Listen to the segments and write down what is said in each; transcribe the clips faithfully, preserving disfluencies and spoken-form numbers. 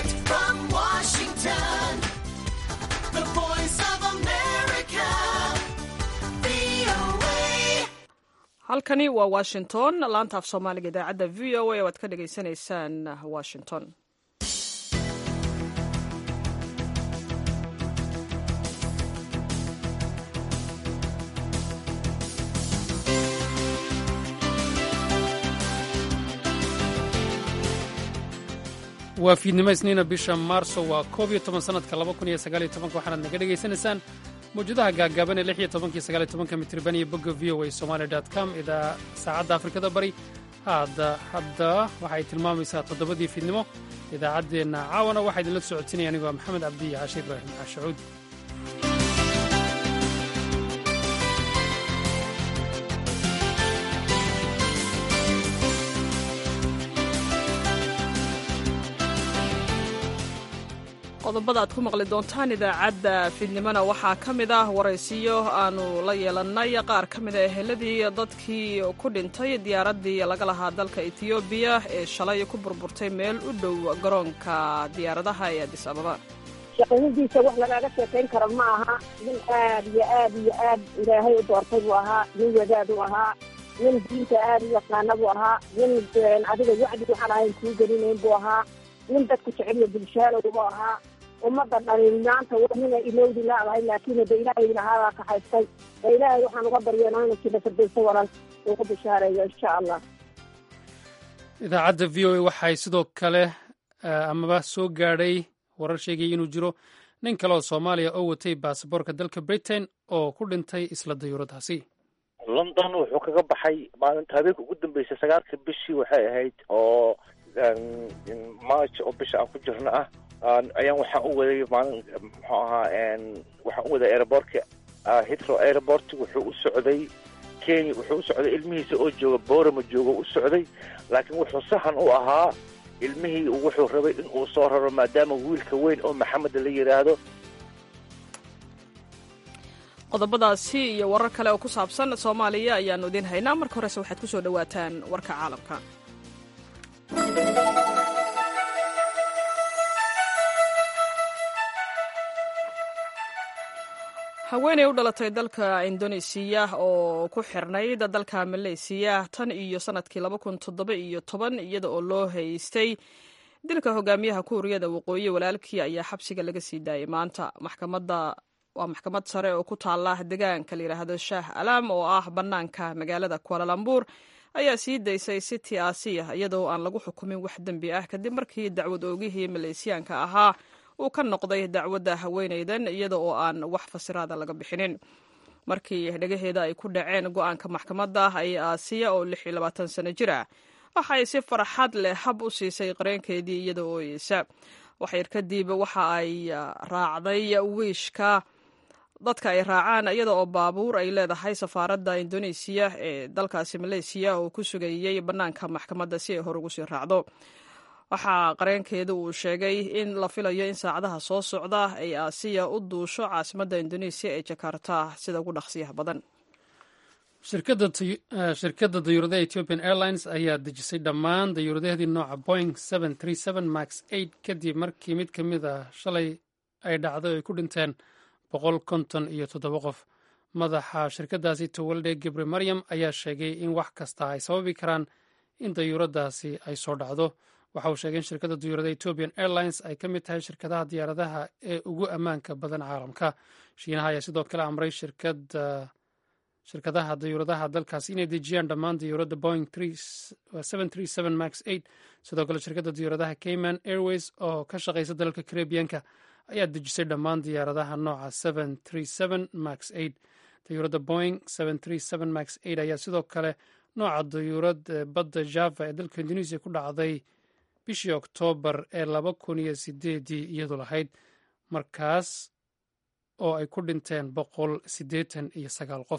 Direct from Washington, the voice of America, V O A. halkani waa washington laanta af soomaaliga idaacadda v o a oo aad ka dhagaysanaysaan washington. waa fiidnimo isniina bisha maarso waa koob iyo toban sanadka laba kun iyo sagaal iyo tobanka waxaanaad naga dhegaysanaysaan mawjadaha gaagaaban ee lix iyo tobanka iyo sagaal iyo tobanka mitriban iyo bogga v o a somali dot com idaa saacadda afrikada bari hadda hadda waxay tilmaamaysaa toddobadii fiidnimo idaacaddeenna caawana waxaa idinla socodsinaya anigoo maxamed cabdi iyo cashe ibraahim cashacuud. qodobada aad ku maqli doontaan idaacadda fiidnimona waxaa ka mid ah waraysiyo aanu la yeelannay qaar ka mida eheladii dadkii ku dhintay diyaaraddii laga lahaa dalka etiyoobiya ee shalay ku burburtay meel u dhow garoonka diyaaradaha ee adis ababa. shaqadiisa wax lagaaga sheekayn karo ma aha. nin aad iyo aad iyo aad ilaahay u doortay buu ahaa, nin wadaad u ahaa, nin diinta aad u yaqaana buu ahaa, nin adiga wacdi waxaan ahayn kuu gelinayn buu ahaa, nin dadku jeceliyo bulshaalow buu ahaa. ummadda dhalin maanta wanina ilowdi laadahay laakiin de ilaahay lahaadaa ka haystay ee ilaahay waxaan uga baryeena inuu jila fardayso walal uu ku bishaareeyo insha allah. idaacadda v o a waxay sidoo kale amaba soo gaadhay warar sheegaya inuu jiro nin kale oo soomaaliya oo watay baasaboorka dalka britain oo ku dhintay isla dayuuradaasi. london wuxuu kaga baxay maalinta habeenka ugu dambeysay sagaalka bishii waxay ahayd oo march oo bisha aan ku jirno ah ayaan waxaan u waday maalin muxuu ahaa waxaan u waday aerobortka Heathrow airport. wuxuu u socday Kenya, wuxuu u socday ilmihiisa oo jooga Boorama jooga u socday, laakiin wuxuu sahan u ahaa ilmihii wuxuu rabay in uu soo raro maadaama wiilka weyn oo Maxamed la yiraahdo. qodobadaasi iyo warar kale oo ku saabsan Soomaaliya ayaanu idin haynaa. marka horese waxaad ku soo dhawaataan warka caalamka. haweeney u dhalatay dalka indonesiya oo ku xirnayd dalka maleysiya tan iyo sanadkii laba kun toddoba iyo toban iyada oo loo haystay dilka hogaamiyaha kuuriyada waqooyi walaalkii ayaa xabsiga laga sii daayay maanta. maxkamadda waa maxkamad sare oo ku taala deegaanka la yidhaahdo shaah alaam oo ah bannaanka magaalada kualalambur ayaa sii daysay city aasiya iyadoo aan lagu xukumin wax dembi ah kadib markii dacwad oogihii maleysiyaanka ahaa uu ka noqday dacwadda haweenaydan iyada oo aan wax fasiraada laga bixinin. markii dhagaheeda ay ku dhaceen go'aanka maxkamadda ayay aasiya oo lix iyo labaatan sano jir ah waxay si farxad leh hab u siisay qareenkeedii iyada oo ooyeysa. waxyar kadib waxa ay raacday wiishka dadka ay raacaan iyada oo baabuur ay leedahay safaaradda indonesiya ee dalkaasi maleysiya oo ku sugayey bannaanka maxkamadda si ay hor ugu sii raacdo. waxaa qareenkeedu uu sheegay in la filayo in saacadaha soo socda ay aasiya u duusho caasimadda indonesiya ee jakarta sida ugu dhaqsiyaha badan. shirkadda dayuuradaha ethiopian airlines ayaa dejisay dhammaan dayuuradaheedii nooca boing seven three seven max eight kadib markii mid ka mid a shalay ay dhacday oo ay ku dhinteen boqol konton iyo toddoba qof. madaxa shirkaddaasi towalde gebre maryam ayaa sheegay in wax kasta ay sababi karaan in dayuuradaasi ay soo dhacdo. waxa uu sheegay in shirkadda dayuurada ethiopian airlines ay ka mid tahay shirkadaha diyaaradaha ee ugu ammaanka badan caalamka. shiinaha ayaa sidoo kale amray shirkadaha dayuuradaha dalkaasi inay dejiyaan dhammaan dayuuradda boing seven three seven max eight. sidoo kale shirkadda dayuuradaha cayman airways oo ka shaqaysa dalalka karebiyanka ayaa dejisay dhammaan diyaaradaha nooca seven three seven max eight. dayuuradda boing seven three seven max eight ayaa sidoo kale nooca dayuurad badda java ee dalka indonesia ku dhacday bishii oktoobar ee laba kun iyo sideedii iyadu lahayd markaas oo ay ku dhinteen boqol siddeetan iyo sagaal qof.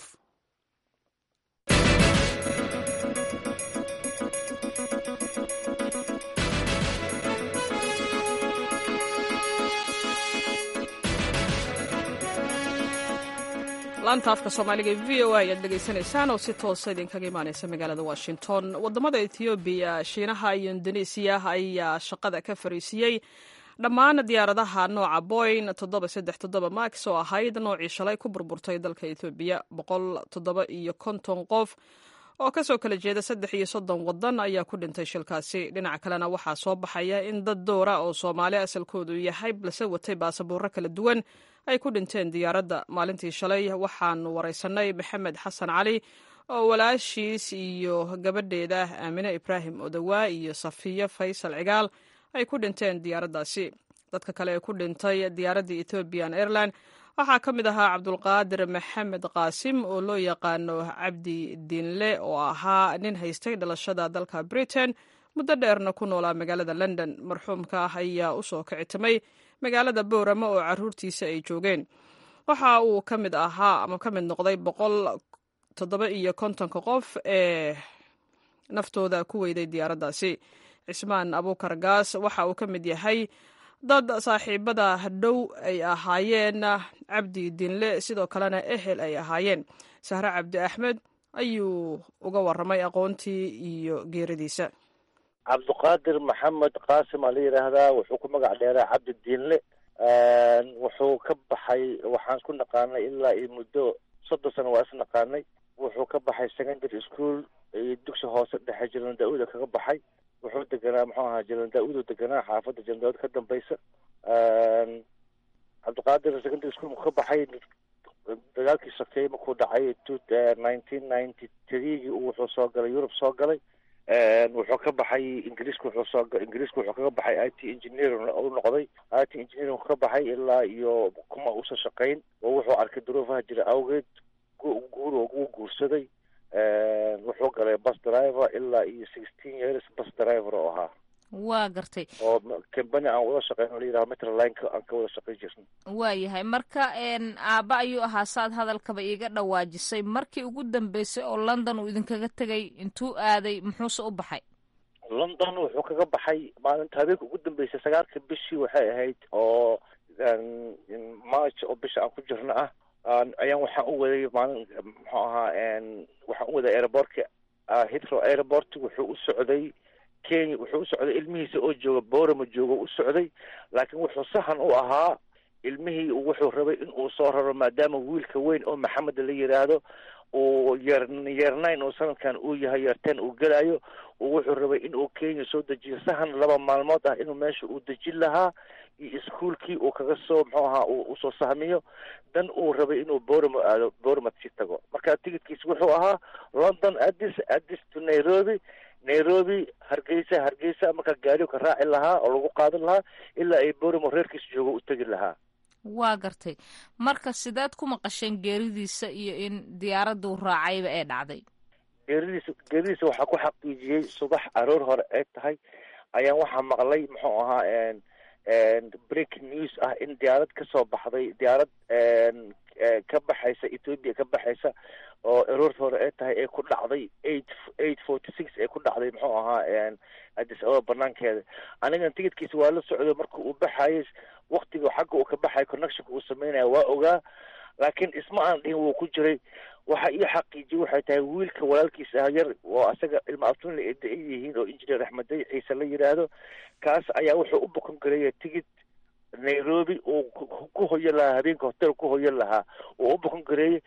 laanta afka soomaaliga v o a ayaad dhegaysanaysaan oo si toosa idinkaga imaaneysa magaalada washington. wadamada ethoobiya, shiinaha iyo indonesiya ayaa shaqada ka fariisiyey dhammaan diyaaradaha nooca boyn toddoba saddex toddoba max oo ahayd noocii shalay ku burburtay dalka ethoobiya boqol toddoba iyo konton qof oo kasoo kala jeeda saddex iyo soddon wadan ayaa ku dhintay shilkaasi. dhinaca kalena waxaa soo baxaya in dad doora oo soomaali asalkoodu yahay balse watay baasabuuro kala duwan ay ku dhinteen diyaaradda maalintii shalay. waxaanu waraysanay maxamed xasan cali oo walaashiis iyo gabadheeda aamine ibraahim odawaa iyo safiyo faysal cigaal ay ku dhinteen diyaaraddaasi. dadka kale ee ku dhintay diyaaraddii ethiopian airline waxaa ka mid ahaa cabdulqaadir maxamed qaasim oo loo yaqaano cabdi diinle oo ahaa nin haystay dhalashada dalka britain muddo dheerna ku noolaa magaalada london. marxuumka ah ayaa usoo kicitimay magaalada boorama oo caruurtiisa ay joogeen. waxa uu ka mid ahaa ama ka mid noqday boqol toddoba iyo kontonka qof ee naftooda ku weyday diyaaraddaasi. cismaan abuukar gaas waxa uu ka mid yahay dad saaxiibada dhow ay ahaayeen cabdi diinle sidoo kalena ehel ay ahaayeen. sahre cabdi axmed ayuu uga waramay aqoontii iyo geeridiisa. cabdiqaadir maxamed qaasim aa la yidhaahdaa, wuxuu ku magac dheeraa cabdi diinle. wuxuu ka baxay waxaan ku naqaanay ilaa iyo muddo soddon sano waa is naqaanay. wuxuu ka baxay secondary school iyo dugsi hoose dhexe jiran daa-uda kaga baxay. wuxuu deganaa muxuu ahaa jiran daa-udu deganaa xaafadda jiran daa-ud ka dambaysa. cabdiqaadir secondary school markuu ka baxay dagaalkii sokeeye markuu dhacay nineteen ninety threegii wuxuu soo galay yurub soo galay. wuxuu ka baxay ingiriiska wuxuu soo ingiriiska wuxuu kaga baxay i t engineer u noqday. i t engineering ka baxay ilaa iyo kuma uusan shaqayn oo wuxuu arkay duruufaha jira awgeed guur oo uu guursaday. wuxuu galay bus driver ilaa iyo sixteen years bus driver oo ahaa. waa gartay oo company aan wada shaqeyn oo la yidhaha metrolineka aan ka wada shaqayn jirnay. waa yahay marka aabba ayuu ahaa saad hadalkaba iiga dhawaajisay. markii ugu dambeysay oo london uu idinkaga tegay intuu aaday muxuuse u baxay? london wuxuu kaga baxay maalinta habeenka ugu dambeysay sagaalka bishii waxay ahayd oo march oo bisha aan ku jirno ah ayaan waxaan u waday maalin muxuu ahaa waxaan u waday airportka Heathrow airport. wuxuu u socday kenya, wuxuu u socday ilmihiisa oo jooga boorama jooga u socday, laakiin wuxuu sahan u ahaa ilmihii wuxuu rabay in uu soo raro maadaama wiilka weyn oo maxamed la yidhaahdo uu yeer yeer nine oo sanadkan uu yahay yeer ten uu gelayo. wuxuu rabay in uu kenya soo dejiyo sahan laba maalmood ah inuu meesha uu dejin lahaa iyo iskuolkii uu kaga soo muxuu ahaa uu usoo sahmiyo. dan uu rabay inuu boorama aado boorama sii tago. marka tigidkiisa wuxuu ahaa london addis addis to nairobi nairobi hargeysa hargeysa marka gaarigu ka raaci lahaa oo lagu qaadan lahaa ilaa ay booramo reerkiisa joogo u tegi lahaa. waa gartay marka sidaad ku maqasheen geeridiisa iyo in diyaaraddu raacayba ee dhacday? geeridiisa geeridiisa waxaa ku xaqiijiyey subax aroor hore ay tahay ayaan waxaa maqlay muxuu ahaa breaking news ah in diyaarad ka soo baxday diyaarad ka baxaysa ethoopia ka baxaysa oo aroorta hore ay tahay ay ku dhacday eight eight forty six ay ku dhacday muxuu ahaa addis ababa banaankeeda. anigan tigidkiisa waa la socdo marka uu baxayay waktiga xagga uu ka baxay connectionka uu sameynaya waa ogaa, laakiin isma aan dhihin wuu ku jiray. waxa ii xaqiijiyey waxay tahay wiilka walaalkiisa ah yar oo asaga ilma abtunle ay da- yihiin oo injineer axmeday ciise la yidhaahdo, kaas ayaa wuxuu u bukon gareeya tigid nairobi uu ku hoyan lahaa habeenka hotel ku hoyan lahaa uu u bukon gareeyey.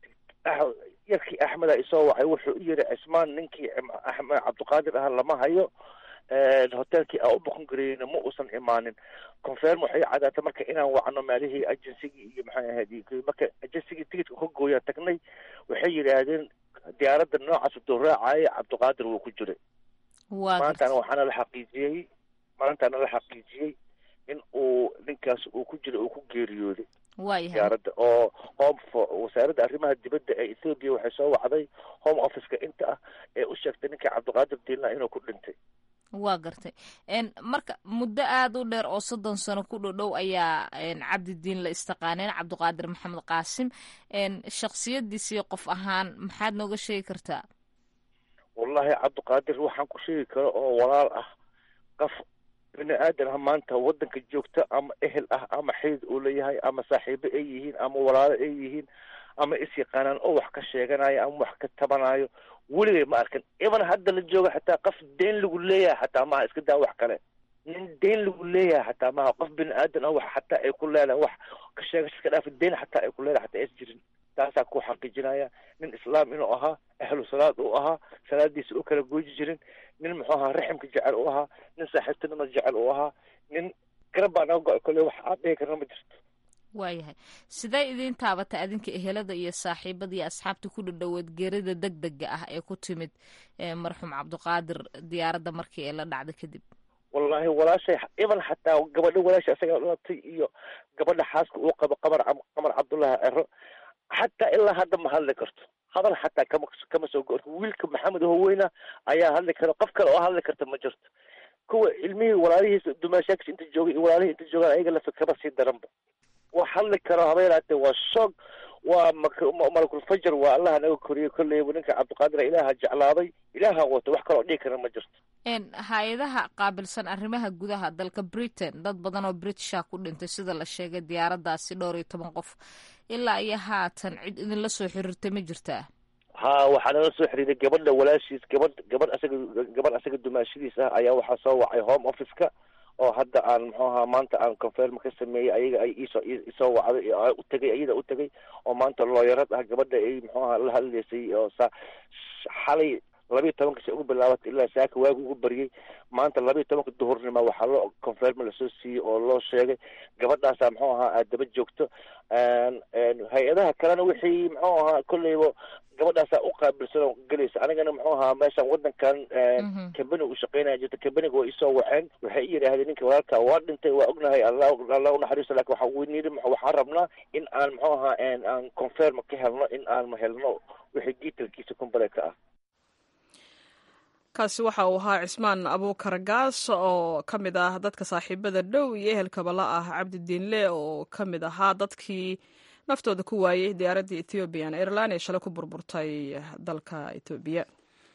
yarkii axmeda isoo wacay wuxuu u yiri cismaan ninkii axmed cabdiqaadir ah lama hayo, hotelkii aa u bukon gareeyeyna ma uusan imaanin. confirm waxay cadaatay marka inaan wacno maalihii agencygii iyo maxay ahayd marka agencygii tigidka ka gooyaa tagnay waxay yidhaahdeen diyaaradda noocaas udoo raacaya cabdiqaadir wuu ku jiray. maantana waxaana la xaqiijiyey maantana la xaqiijiyey in uu ninkaas uu ku jira uu ku geeriyooday diyaaradda. oo home wasaaradda arrimaha dibadda ee ethoopia waxay soo wacday home officeka inta ah ee u sheegtay ninka cabdiqaadir diinla inuu ku dhintay. waa gartay marka muddo aada u dheer oo soddon sano ku dhodhow ayaa cabdidiin la istaqaaneen cabdiqaadir maxamed qaasim. shaksiyadiisii qof ahaan maxaad nooga sheegi kartaa? wallahi cabdiqaadir waxaan ku sheegi karo oo walaal ah, qof bini aadan ah maanta wadanka joogta ama ehel ah ama xidid uu leeyahay ama saaxiibo ay yihiin ama walaalo ay yihiin ama is yaqaanaan oo wax ka sheeganayo ama wax ka tabanayo weligay ma arkan. iban hadda la jooga xataa qof deen lagu leeyahay xataa maaha iska daa wax kale. nin deyn lagu leeyahay xataa maaha qof bini aadan ah wax xataa ay ku leedahay wax ka sheegasho iska dhaafa deyn xataa ay ku leedahay xataa aysan jirin taasaa ku xaqiijinaya nin islaam inuu ahaa ahlu salaad uu ahaa salaadiisa u kala gooji jirin nin muxuu ahaa raximka jecel u ahaa nin saaxiibtinimada jecel u ahaa nin garab baa naga go-ay kolley wax aan dhihi karna ma jirto waayahay sidee idiin taabata adinka ehelada iyo saaxiibada iyo asxaabta ku dhadhoweed geerida deg dega ah ee ku timid marxuum cabdiqaadir diyaaradda markii ee la dhacda kadib wallahi walaashay iban xataa gabadha walaasha isaga dhalatay iyo gabadha xaaska uu qabo qamar qamar cabdullahi cero xataa ilaa hadda ma hadli karto hadal xataa kama kama soo goorto wiilka maxamed howeyna ayaa hadli kara qof kale oo hadli karta ma jirto kuwa ilmihii walaalihiisa dumaashaakis inta joogay iyo walaalihii inta joogaan ayaga lafa kaba sii daranba wax hadli karo haba yaraatee waa shoog waa malakulfajar waa allaha naga koriyey kolleyba ninka cabdiqaadir ilaaha jeclaaday ilaaha wato wax kaloo dhihi kara ma jirto hay-adaha qaabilsan arrimaha gudaha dalka britain dad badan oo britisha ku dhintay sida la sheegay diyaaraddaasi dhowr iyo toban qof ilaa iyo haatan cid idinla soo xiriirtay ma jirtaa ha waxaa nala soo xiriiray gabadha walaashiis gabadh gabadh asaga gabadh asaga dumaashadiis ah ayaa waxaa soo wacay home office-ka oo hadda aan muxuu ahaa maanta aan confirm ka sameeyey ayaga ay isoo isoo wacday u tagay ayada u tagay oo maanta looyarad ah gabadha ay muxuu ahaa la hadlaysay oo sa xalay labiyo tobanka si ugu bilaabatay ilaa saaka waagu ugu baryay maanta labiyo tobanka duhurnima waxaa loo confirm lasoo siiyey oo loo sheegay gabadhaasaa muxuu ahaa aad daba joogto hay-adaha kalena wixii muxuu ahaa kolleyba gabadhaasaa u qaabilsan oo gelaysa anigana muxuu ahaa meeshaan wadankan cambany u shaqeynaya jirta cambaniga waa isoo waceen waxay i yidhaahdeen ninka walaalkaa waa dhintay waa ognahay alla alla unaxariisto lakin waxa weyniiri waxaan rabnaa in aan muxuu ahaa aan confirm ka helno in aan helno wixii detailkiisa kumbaleedka ah kaasi waxa uu ahaa cismaan abuukar gaas oo ka mid ah dadka saaxiibada dhow iyo ehelkaba la ah cabdi diinle oo ka mid ahaa dadkii naftooda ku waayey diyaaraddii ethiopian airline ee shalay ku burburtay dalka etoobiya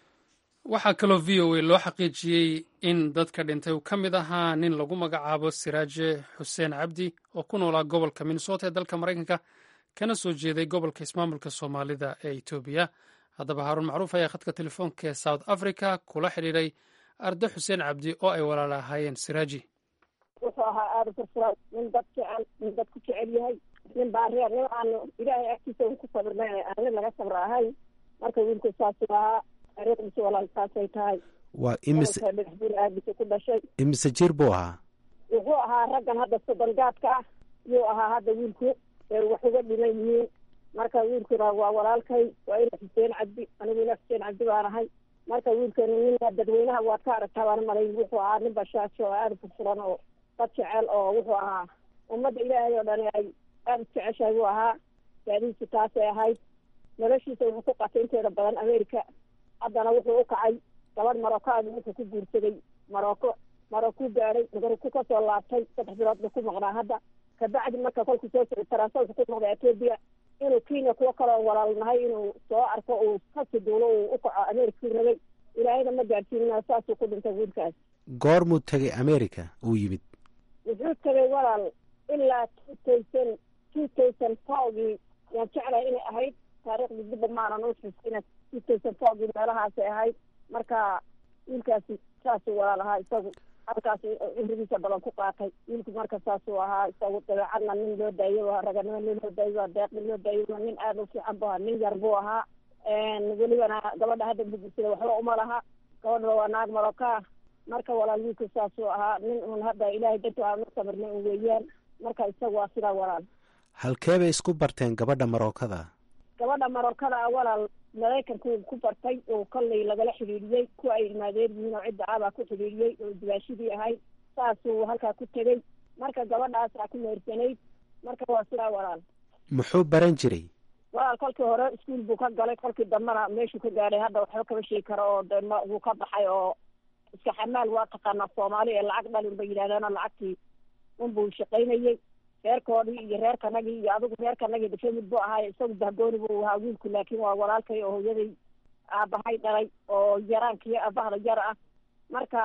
waxaa kaloo v o a loo xaqiijiyey in dadka dhintay uu ka mid ahaa nin lagu magacaabo siraaje xuseen cabdi oo ku noolaa gobolka minnesota ee dalka maraykanka kana soo jeeday gobolka ismaamulka soomaalida ee etoobiya haddaba haaruun macruuf ayaa khadka telefoonka ee south africa kula xidhiiray ardo xuseen cabdi oo ay walaala ahaayeen siraaji wuxuu ahaa aada furfuran nin dad jecel nin dad ku jecel yahay nin baareer nin aanu ilaahay agtiisa un ku sabirnay aan nin laga sabra ahayn marka wiilku saasu ahaa taariikhdiisa walaal saasay tahay waa imise dhexbuur aabisa ku dhashay imise jir buu ahaa wuxuu ahaa raggan hadda soddongaadka ah yuu ahaa hadda wiilku wax uga dhiman yihiin marka wiilkuna waa walaalkay waa ina xuseen cabdi anigu ina xuseen cabdi baan ahay marka wiilkana nin dadweynaha waad ka aragtaa baan malay wuxuu ahaa nin bashaajo oo aada furfuran oo dad jecel oo wuxuu ahaa ummadda ilaahay oo dhan ay aada jeceshahay buu ahaa saadihiisi taasay ahayd noloshiisa wuxuu ku qatay inteeda badan america haddana wuxuu u kacay gabadh maroccaadu wuxuu ku guursaday marocco marocco gaaray marocco kasoo laabtay saddex bilood ba ku maqnaa hadda kabacdi marka kolku soo socday taraasooka ku noqday etoobiya inuu kenya kuwo kaloo walaalnahay inuu soo arko uu kasi duulo uu u kaco america rabay ilaahayna ma gaadhsiinina saasuu ku dhintay wiilkaas goormuu tegay america uu yimid wuxuu tegay walaal ilaa two thousand two thousand fourgii yaan jeclahay inay ahayd taariikhdii dibba maanan u xusina two thousand fourgii meelahaasay ahayd marka wiilkaasi saasuu walaal ahaa isagu halkaas cimrigiisa badan ku qaatay wiilku marka saasuu ahaa isagu dabeecadna nin loo daayo ahaa raganimo nin loo daayo waa deeq nin loo daayo nin aada u fiican bu ahaa nin yar buu ahaa welibana gabadha hadda bugursada waxba uma laha gabadha waa naag marocca marka walaal wiilku saasuu ahaa nin un hadda ilaahay dadku aanu samirnay un weeyaan marka isagu waa sidaa walaal halkee bay isku barteen gabadha marookada gabadha marookada ah walaal maraykanku ku bartay oo kollay lagala xidhiidhiyey ku ay ilmaadeer yihiin oo cidda abaa ku xidhiidhiyey oo duwaashidii ahayd saasuu halkaa ku tegey marka gabadhaasaa ku meersanayd marka waa sidaa walaal muxuu baran jiray walaal kolkii hore iskuol buu ka galay kolkii dambana meeshuu ka gaadhay hadda waxba kama sheegi karo oo de ma wuu ka baxay oo iska xamaal waa taqaanaa soomaali ee lacag dhalin bay yidhahdeeno lacagtii unbuu shaqaynayey reerkoodii iyo reerkanagii iyo adigu reerkanagii dafamid buu ahaay isagu bahgooni buu ahaa wiilku laakiin waa walaalkay oo hooyaday aabahay dhalay oo yaraankii aabahda yar ah marka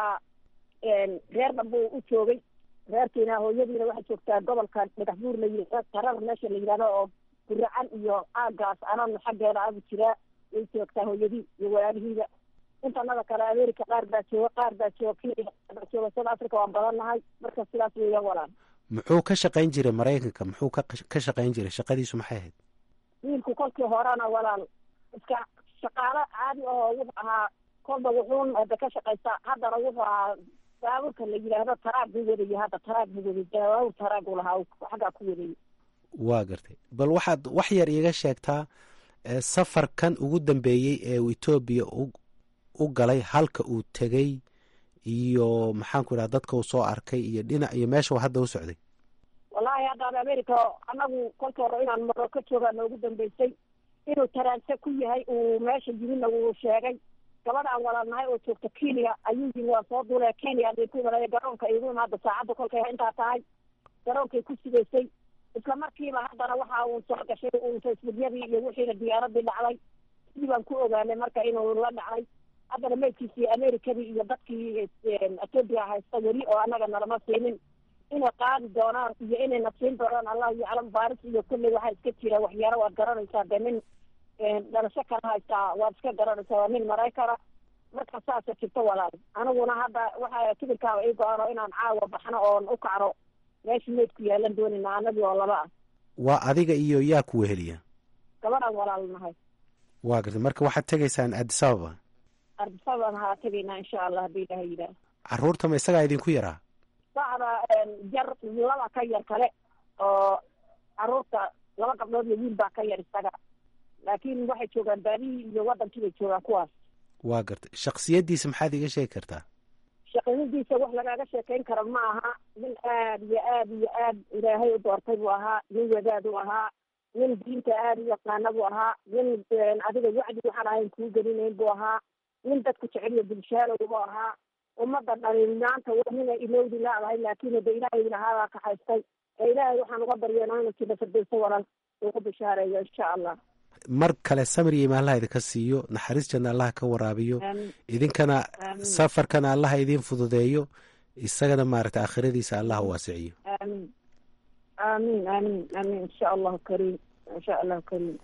reer dhan buu u joogay reerkiina hooyadiina waxay joogtaa gobolka dhagax buur la yidhahdo tarar meesha la yidhahdo oo guracan iyo aagaas anan xaggeeda abu jiraa way joogtaa hooyadii iyo walaalihiiba intanada kale america qaar baa jooga qaar baa jooga kenya qaar baa jooga south africa waan badannahay marka sidaas weeya walaal. muxuu ka shaqayn jiray maraykanka muxuu ka ka shaqayn jiray shaqadiisu maxay ahayd? wiilku kolkii horena walaal iska shaqaalo caadi oo wuxuu ahaa kolba wuxuun hadda ka shaqaystaa haddana wuxuu ahaa baabuurka la yidhaahdo taraag buu wadayay hadda taraag buu wadayay baabuur taraag uu lahaa xaggaa ku wadayay. waa gartay bal waxaad wax yar iiga sheegtaa safarkan ugu dambeeyey ee uu etoobiya u galay halka uu tegey iyo maxaanku idhaha dadka uu soo arkay iyo dhinac iyo meesha uu hadda u socday. wallaahi haddaad america anagu kolka hore inaan maroko joogaa noogu dambeysay inuu taraanse ku yahay uu meesha yimidna wuu sheegay. gabadhaan walaalnahay oo joogta kenya ayuu yimi waa soo duulay kenya ku imanaya garoonka igu imaada saacadda kolkay intaa tahay garoonkay ku sidaysay isla markiiba haddana waxa uu soo gashay uu facebookyadii iyo wixiina diyaaradii dhacday sidii baan ku ogaanay marka inuu la dhacay. haddana meydkiisii americadii iyo dadkii etoobiya haysta weli oo annaga nalama siinin inay qaadi doonaan iyo inayna siin doonaan allahu yaclam baaris iyo kulley waxaa iska jira waxyaalo waad garanaysaa dee nin dhalasho kala haystaa waad iska garanaysaa waa nin maraykana marka saasa jirto walaal. aniguna hadda waxaa kibirkaaba ii go-ano inaan caawa baxno oon u kacno meesha meydku yaalan doonayna anagii oo laba ah. waa adiga iyo yaa ku weheliya? gabadhaan walaal nahay. waa gartay marka waxaad tegaysaan addis ababa? addis ababaan haa tegaynaa insha allah haddii ilaha yidhaah. carruurta ma isagaa idinku yaraa? bacda jar laba ka yar kale oo carruurta laba gabdhood iyo wiil baa ka yar isaga laakiin waxay joogaan baadihii iyo wadankii bay joogaan kuwaas. waa gartay shaksiyaddiisa maxaad iga sheegi kartaa? shaqadiisa wax lagaaga sheekayn karo ma aha. nin aad iyo aad iyo aad ilaahay u doortay buu ahaa. nin wadaad u ahaa. nin diinta aada u yaqaana buu ahaa. nin adiga wacdi waxaan ahayn kuu gelinayn buu ahaa. nin dadku jeceliyo bulshaalow buu ahaa. ummadda dhalin maanta nina ilowdi laadahay laakiin de ilaahay lahaadaa ka haystay ee ilaahay waxaan uga baryeena inuu jina firdowso walal ugu bishaareeyo insha allah. mar kale samir iyo imaanlaha idinka siiyo naxariis janna allaha ka waraabiyo idinkana safarkana allaha idiin fududeeyo isagana maaragtay aakhiradiisa allaha waasiciyo. aamin aamin aamin aamin insha allahu kariim insha allahu kariim.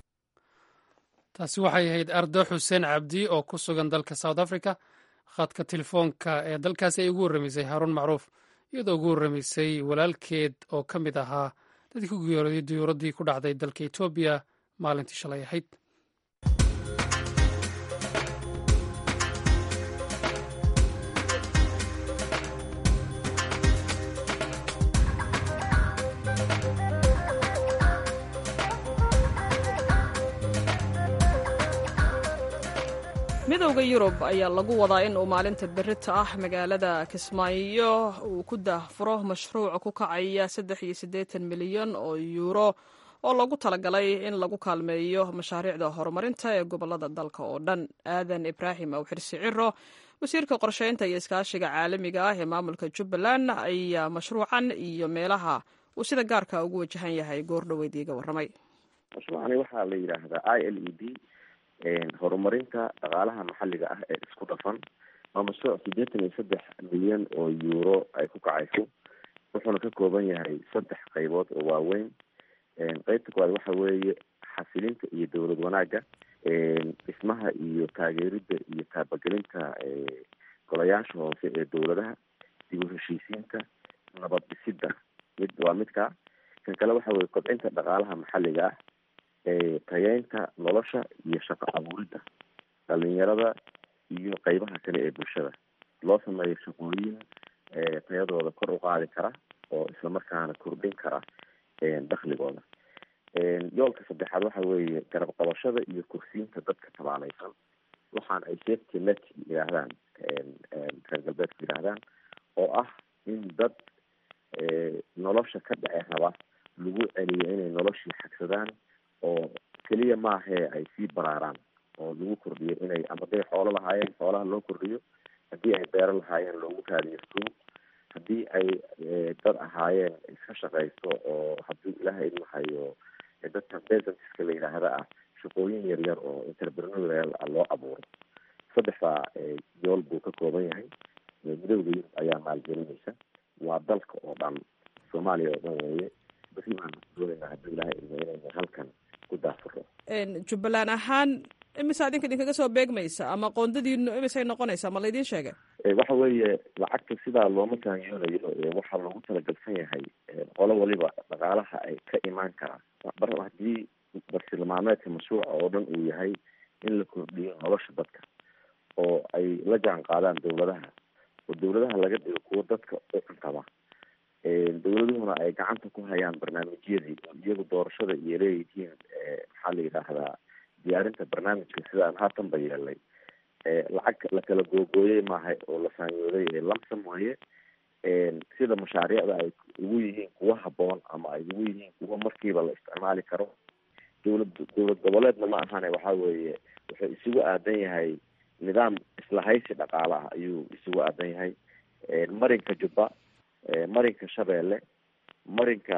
taasi waxay ahayd ardo xuseen cabdi oo ku sugan dalka south africa. khadka telefoonka ee dalkaasi ay ugu warramaysay haaruun macruuf iyadoo ugu warramaysay walaalkeed oo ka mid ahaa dadkii ku geeriyooday diyuuraddii ku dhacday dalka etoobiya maalintii shalay ahayd. midowda yurub ayaa lagu wadaa in uu maalinta berita ah magaalada kismaayo uu ku daahfuro mashruuc ku kacaya saddex iyo siddeetan milyan oo yuuro oo loogu talagalay in lagu kaalmeeyo mashaariicda horumarinta ee gobolada dalka oo dhan. aadan ibraahim awxirsi ciro wasiirka qorsheynta iyo iskaashiga caalamiga ah ee maamulka jubbaland ayaa mashruucan iyo meelaha uu sida gaarka ugu wajahan yahay goordhoweyd iiga warramay. mashruucani waxaa la yidhaahdaa i l e d horumarinta dhaqaalaha maxalliga ah ee isku dhafan. waa mashruuc siddeetan iyo saddex milyan oo yuuro ay ku kacayso wuxuuna ka kooban yahay saddex qaybood oo waaweyn. qeybta koowaad waxa weeye xasilinta iyo dowlad wanaagga, dhismaha iyo taageeridda iyo taabagelinta golayaasha hoose ee dowladaha, dib u heshiisiinta, nabad dhisidda mid waa midkaa. kan kale waxa weye kobcinta dhaqaalaha maxalliga ah, tayeynta nolosha iyo shaqo abuuridda dhalinyarada iyo qeybaha kale ee bulshada, loo sameeyo shaqooyin tayadooda kor u qaadi kara oo islamarkaana kordhin kara dakligooda. yoolka saddexaad waxa weeye garab qabashada iyo kursiinta dadka tabaaleysan, waxaana ay safety net yidhaahdaan reer galbeedku yidhaahdaan, oo ah in dad nolosha ka dhace raba lagu celiyo inay noloshii xagsadaan oo keliya maahee ay sii baraaraan oo lagu kordhiyo inay ama haday xoolo lahaayeen xoolaha loo kordhiyo, haddii ay beero lahaayeen loogu raadiyo suuq, haddii ay dad ahaayeen iska shaqaysto oo haddii ilaha idin hayo dadka businesska la yidhaahda ah shaqooyin yaryar oo entrepreneurial loo abuuro. saddexdaa yool buu ka kooban yahay. midowda yurub ayaa maalgelinaysa, waa dalka oo dhan, soomaaliya oo dhan weeye. basi baan doonayna haddii ilaha idin inayna halkan ku daafuro. jubbaland ahaan imise adinka idinkaga soo beegmaysa ama qoondadiinu imisay noqonaysaa ma laydin sheegay waxa weeye lacagta sidaa looma taangiyoonayo waxaa loogu talagalsan yahay qolo waliba dhaqaalaha ay ka imaan karaan bar haddii bartilmaameedka mashruuca oo dhan uu yahay in la kordhiyo nolosha dadka oo ay la jaan qaadaan dawladaha oo dawladaha laga dhigo kuwo dadka u cuntaba dawladuhuna ay gacanta ku hayaan barnaamijyadii oo iyagu doorashada iyo leeyihiin maxaa la yidhaahdaa diyaarinta barnaamijka sidaan haatanba yeelnay lacag la kala googooyey maaha oo la saanyooday lamsam waaye sida mashaariicda ay ugu yihiin kuwa haboon ama ay ugu yihiin kuwa markiiba la isticmaali karo dawlad dawlad goboleedna ma ahane waxa weeye wuxuu isugu aadan yahay nidaam isla haysi dhaqaale ah ayuu isugu aadan yahay marinka jubba marinka shabeelle marinka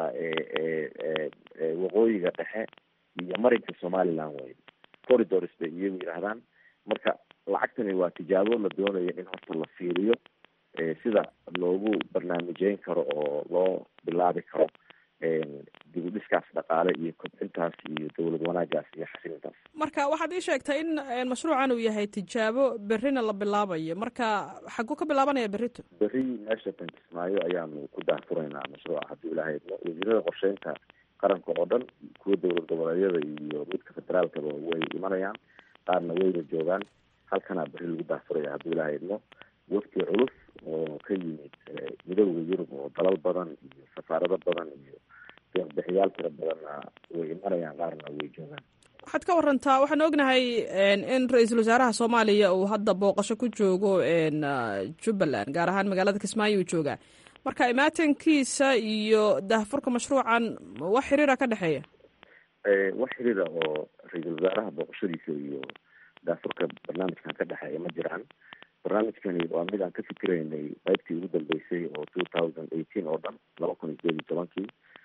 waqooyiga dhexe iyo marinka somaliland way corridors bay iyagu yidhaahdaan marka lacagtani waa tijaabo la doonayo in horta la fiiriyo sida loogu barnaamijeyn karo oo loo bilaabi karo dib u dhiskaas dhaqaale iyo kobcintaas iyo dawlad wanaagaas iyo xasilintaas marka waxaad ii sheegtay in mashruucan uu yahay tijaabo berrina la bilaabayo marka xaguu ka bilaabanaya berrito berri meesha tankismaayo ayaanu ku daahfuraynaa mashruuca haddii ilaahay wasiirada qorsheynta qaranka oo dhan kuwa dawlad goboleedyada iyo midka federaalkaba way imanayaan qaarna wayna joogaan halkanaa berri lagu daahfuraya haddii ilaahay idmo wafti culus oo ka yimid midowda yurub oo dalal badan iyo safaarado badan iyo deeqbixiyaal tira badanna way imanayaan qaarna way joogaan waxaad ka warantaa waxaan ognahay in ra-iisul wasaaraha soomaaliya uu hadda booqasho ku joogo jubbaland gaar ahaan magaalada kismaayo uu joogaa marka imaatankiisa iyo daahfurka mashruucan wax xiriira ka dhexeeya wax xiriira oo ra-iisul wasaaraha booqashadiisa iyo daahfurka barnaamijkan ka dhexeeya ma jiraan barnaamijkani waa mid aan ka fikiraynay qaybtii ugu dambeysay oo two thousand eighteen oo dhan laba kun iyo sideed iyo tobankii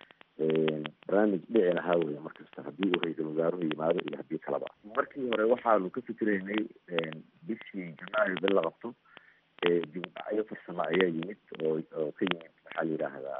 barnaamij dhici lahaa weya markasta haddii uu ra-iisul wasaaruhu yimaado iyo haddii kaleba markii hore waxaanu ka fikiraynay bishii janaayo bil la qabto dib u dhacyo farsamo ayaa yimid oo oo ka yimid maxaa la yidhaahdaa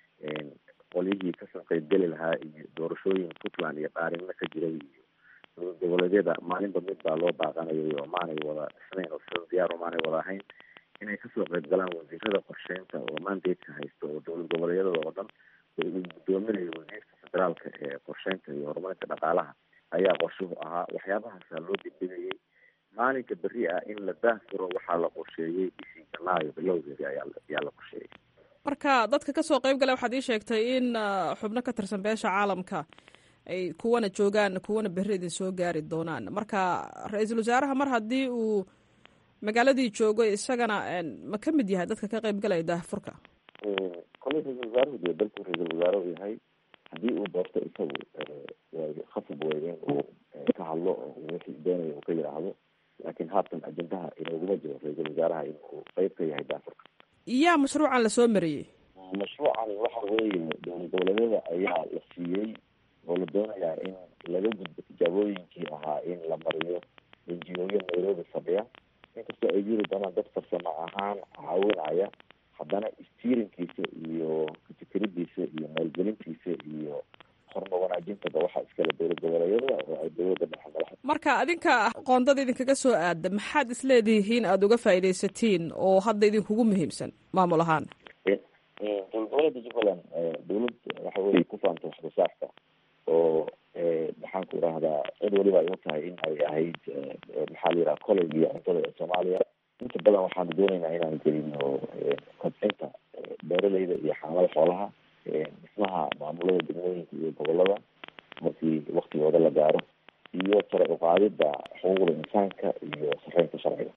qolyihii kasoo qeybgeli lahaa iyo doorashooyin puntland iyo dhaarinna ka jiray iyo dowlad goboleedyada maalinba mid baa loo baaqanayay oo maanay wada dhisnayn oo sida diyaar oo maanay wada ahayn inay kasoo qeyb galaan wasiirada qorsheynta oo mandateka haysta oo dowlad goboleedyada oo dhan uu gudoominayo wasiirka federaalka ee qorsheynta iyo horumarinta dhaqaalaha ayaa qorshuhu ahaa waxyaabahaasa loo degdegayay maalinka berri ah in la daahfuro waxaa la qorsheeyey bishii janaayo bilowgeedi ayaa ayaa la qorsheeyey marka dadka kasoo qeyb gala waxaad ii sheegtay in xubno ka tirsan beesha caalamka ay kuwana joogaan kuwana berri idin soo gaari doonaan marka ra-iisul wasaaraha mar haddii uu magaaladii joogo isagana ma ka mid yahay dadka ka qeyb galaya daahfurka koley ra-isul wasaaruhu dee dalku ra-isul wasaare u yahay haddii uu doorto isagu way khasab wey in uu ka hadlo oo wixii doonayo uu ka yidhaahdo laakiin haatan ajendaha inooguma jiro ra-iisul wasaaraha inuu qeyb ka yahay daahfurka yaa mashruucan lasoo mariyey mashruucan waxa weeye dowlad goboleedyada ayaa la siiyey oo la doonayaa in laga gudbo tijaabooyinkii ahaa in la mariyo enjiyooyo nairobi fadhiya inkastoo ay jiri doonaan dad farsamo ahaan caawinaya haddana stiirinkiisa iyo kafikiridiisa iyo maalgelintiisa iyo horma wanaajintaba waxaa iskale dowlad goboleedyada oo ay dowladda dhexe madaxa marka adinka qoondada idinkaga soo aada maxaad isleedihiin aada uga faa'iidaysatiin oo hadda idinkugu muhiimsan maamul ahaan dowlad goboleedka jubbaland dowlad waxa weye ku faanta waxsoosaarka oo maxaan ku idhaahdaa cid waliba ay u tahay in ay ahayd maxaa la yidhaha college iyo cuntada ee soomaaliya inta badan waxaanu doonaynaa inaan gelino kobcinta beeraleyda iyo xaamada xoolaha dhismaha maamulada degmooyinka iyo gobolada markii waktigooda la gaaro iyo sare uqaadida xuquuqda insaanka iyo sareynta sharciga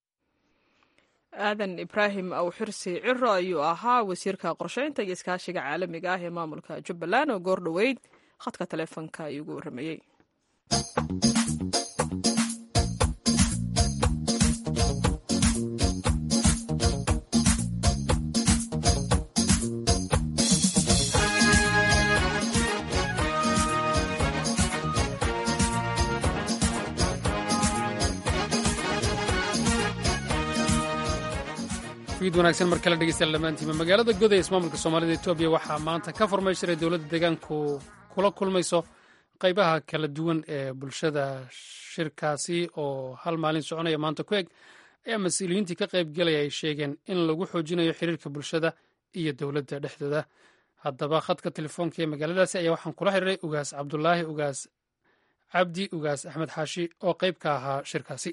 aadan ibraahim awxirsi ciro ayuu ahaa wasiirka qorsheynta iyo iskaashiga caalamiga ah ee maamulka jubbaland oo goor dhoweyd khadka taleefonka ayuu ugu warramayey fiid wanaagsan mar kale dhegeystayaal dhammaantiima magaalada goday ismaamulka soomaalida etoobiya waxaa maanta ka furmay shiray dowladda deegaanku kula kulmayso qaybaha kala duwan ee bulshada shirkaasi oo hal maalin soconaya maanta ku eg ayaa mas-uuliyiintii ka qayb gelaya ay sheegeen in lagu xoojinayo xiriirka bulshada iyo dowladda dhexdooda. haddaba khadka telefoonka ee magaaladaasi ayaa waxaan kula xiriiray ugaas cabdulaahi ugaas cabdi ugaas axmed xaashi oo qayb ka ahaa shirkaasi.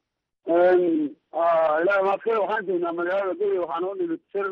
ilahi maadkale waxaan joognaa magaalada guri waxaana u nimid shir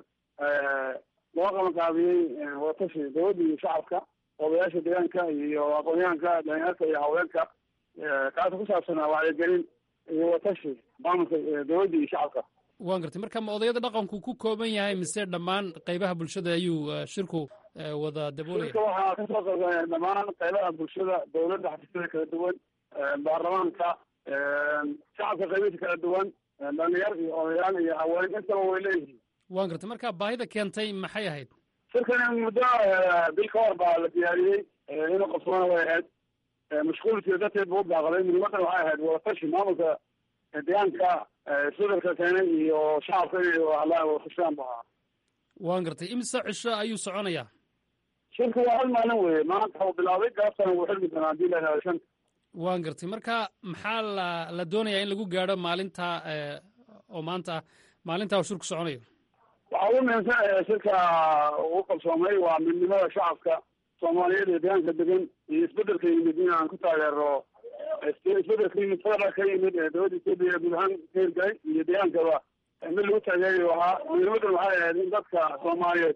loo qaban qaabiyey watashi dowladda iyo shacabka odayaasha deegaanka iyo aqoonyahanka dhalinyarta iyo haweenka kaasa ku saabsanaa wacyigelin iyo watashi maamulka dowladda iyo shacabka. waan gartay marka ma odayada dhaqanku ku kooban yahay mise dhammaan qaybaha bulshada ayuu shirku wada daboolaya? shirka waxaa kasoo qaybgalaya dhammaan qaybaha bulshada, dowladda xafiisyada kala duwan, baarlamaanka, shacabka qaybihiisa kala duwan, dhalinyar iyo odayaal iyo haween intaba way leeyihiin. waan gartay marka baahida keentay maxay ahayd? shirkan muddo bil ka hor baa la diyaariyey inuu qabsoona way ahayd mashquulkiisa darteed buu u baaqday. muhiimadan waxay ahayd wadatashi maamulka deegaanka isbedelka keenay iyo shacabka inay hadlaan watashaan bu ahaa. waan gartay imise cisho ayuu soconayaa? shirka waa hal maalin weye, maanta uu bilaabay gaabtana wuu xilmi doonaa hadii la helo shanta. waan gartay marka maxaa la la doonayaa in lagu gaadho maalinta oo maanta ah maalinta uu shirku soconayo? waxaa ugu muhiimsan shirka uu qabsoomay waa midnimada shacabka soomaaliyeed ee deegaanka degan iyo isbedelka yimid in aan ku taageero isbedelka yimid federal ka yimid ee dowladda etoobiya guud ahaan ka hirgalay iyo deegaankaba mid lagu taageerayo ahaa. muhiimadan waxay ahayd in dadka soomaaliyeed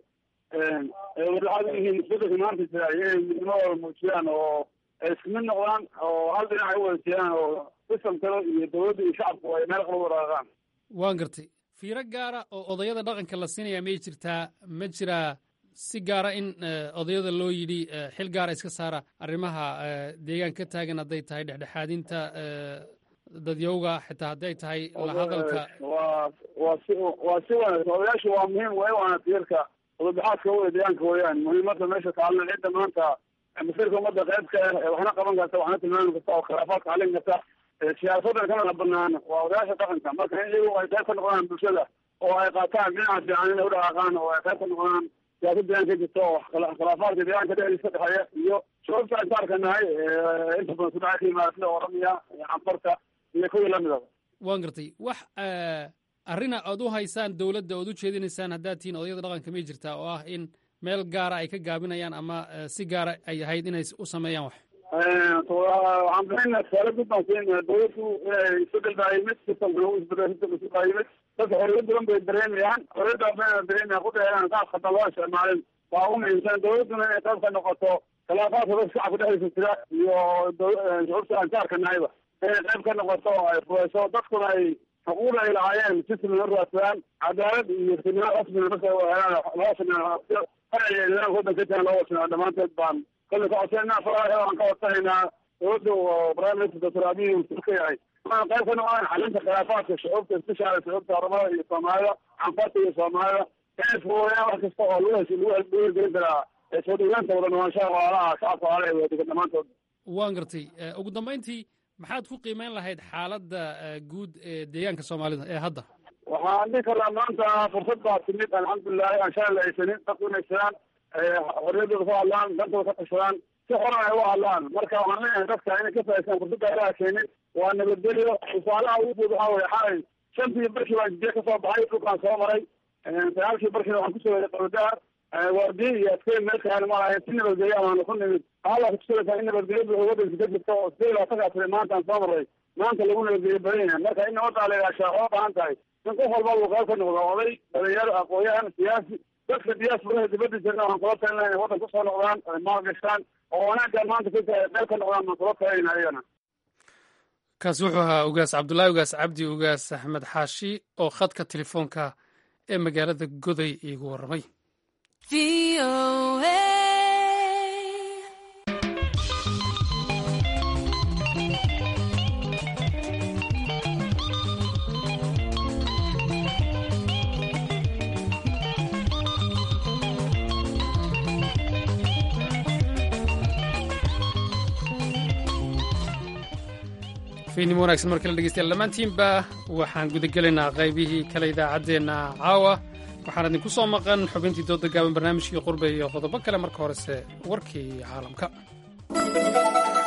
ay wadaxaad u yihiin isbedelka maanta jira inay midnimadooda muujiyaan oo ay isku mid noqdaan oo hal dhinac ay u wada jeedaan oo sistamkalo iyo dowladda iyo shacabku ay meel qala waraaqaan. waan gartay fiiro gaara oo odayada dhaqanka la siinaya may jirtaa? ma jiraa si gaara in odayada loo yidhi xil gaara iska saara arrimaha deegaanka ka taagan hadday tahay dhexdhexaadinta dadyowga xitaa hadday tahay la hadalka? waa waa si waa si wanaagsan odayaashu waa muhiim way waana tiirka wadabaxaadka wada deegaanka weeyaan. muhiimada meesha taalna cidda maanta masirka ummadda qaybka ah waxna qaban karta waxna tilmaami karta oo khilaafaadka xalin karta siyaasadda kana banaan waa odayaasha dhaqanka. marka in iyagu ay qayb ka noqdaan bulshada oo ay qaataan dhinaca fiican inay udhaqaaqaan oo ay qayb ka noqdaan siyaasad deegaanka jirta oo khilaafaadka deegaanka dhexdiisa ka dhexeeya iyo sababta aan ka arkanahay inta badan kudhaca ka yimaada sida oramiya iyo canfarta iyo kuwii lamidaba. waan gartay wax arrina aad u haysaan dowladda ood u jeedinaysaan haddaad tihiin odayada dhaqanka may jirtaa oo ah in meel gaara ay ka gaabinayaan ama si gaara ay ahayd inay u sameeyaan wax? waxaan bixina tusaale gudbaan siin dowladdu inay isbedel baa yimid sistamkana u isbedel sistamka baa yimid dadka xorriyad badan bay dareemayaan xorriyaddaa bayna dareemayaan ku dheeraan qaab khatar loo isticmaalin waa u muhiimsan dowladduna inay qayb ka noqoto khilaafaadka dadka shacabka dhexdiisa jira iyo shucuurta aan ka arkanahayba inay qayb ka noqoto oo ay fureyso dadkuna ay xuquuqda ay lahaayeen sistamna raadsadaan cadaalad iyo sinaan rasmina dadka helaan loo sinaan farciga nidaamka waddanka jiraan loo wasinaa dhammaanteed baan kolley ka codsanayna faraha aan ka codsanaynaa dowladda oo prime minister doctor abiy uu ka yahay inaan qayb ka noqdaan xalinta khilaafaadka shucuubta isbishaala shucuubta oromada iyo soomaalida canfarta iyo soomaalida inay fududeeyaan wax kasta oo lagu hesh lagu helgelin karaa soo dhaweynta wada noolaanshaha walaalaha shacabka walaalaha ee wadadegan dhammaantood. waan gartay ugu dambayntii maxaad ku qiimeyn lahayd xaaladda guud ee deegaanka soomaalida ee hadda? waxaan dhihi karnaa maanta fursad baa timid alxamdulilahi aan shalay la haysanin dadku inay jiraan xorriyaddooda ku hadlaan dantooda ka tashadaan si xoran ay u hadlaan. marka waxaan leeyahay dadka inay ka faa'idaystaan fursadda ilaha keenin waa nabadgelyo. tusaalaha ugu guud waxaa weye xalay shantii barkii baan jibiye kasoo baxay dhulkaan soo maray sagaalkii barkiina waxaan kusoo yeeday qabadaar waardiye iyo askari meel kaaan ma lahayn si nabadgelyo amaana ku nimid waxaa kutusalaysaa in nabadgelyo buuxa waddanka ka jirta oo sidee labaatankaa sane maanta aan soo maray maanta lagu nabadgelyo badan yahay. marka in nabaddaa la ilaashaa oo baahan tahay in qof walba uu qayb ka noqdo oday dhalinyaro aqoon-yahan siyaasi dadka diyaasfurada dibadda jirna waxaan kula talinaa inay waddan kusoo noqdaan ay maalgashaan oo wanaaggaan maanta ka jira ay qayb ka noqdaan baan kula talinayna ayagana. kaasi wuxuu ahaa ugaas cabdullaahi ugaas cabdi ugaas axmed xaashi oo khadka telefoonka ee magaalada goday iigu warramay. fiidnimo wanaagsan markale dhegeystayaal dhammaantiinba waxaan gudagelaynaa qaybihii kale idaacaddeenna caawa waxaan idinku soo maqan xubintii dooda gaaban barnaamijkii qurbe iyo qodobo kale marka horese warkii caalamka.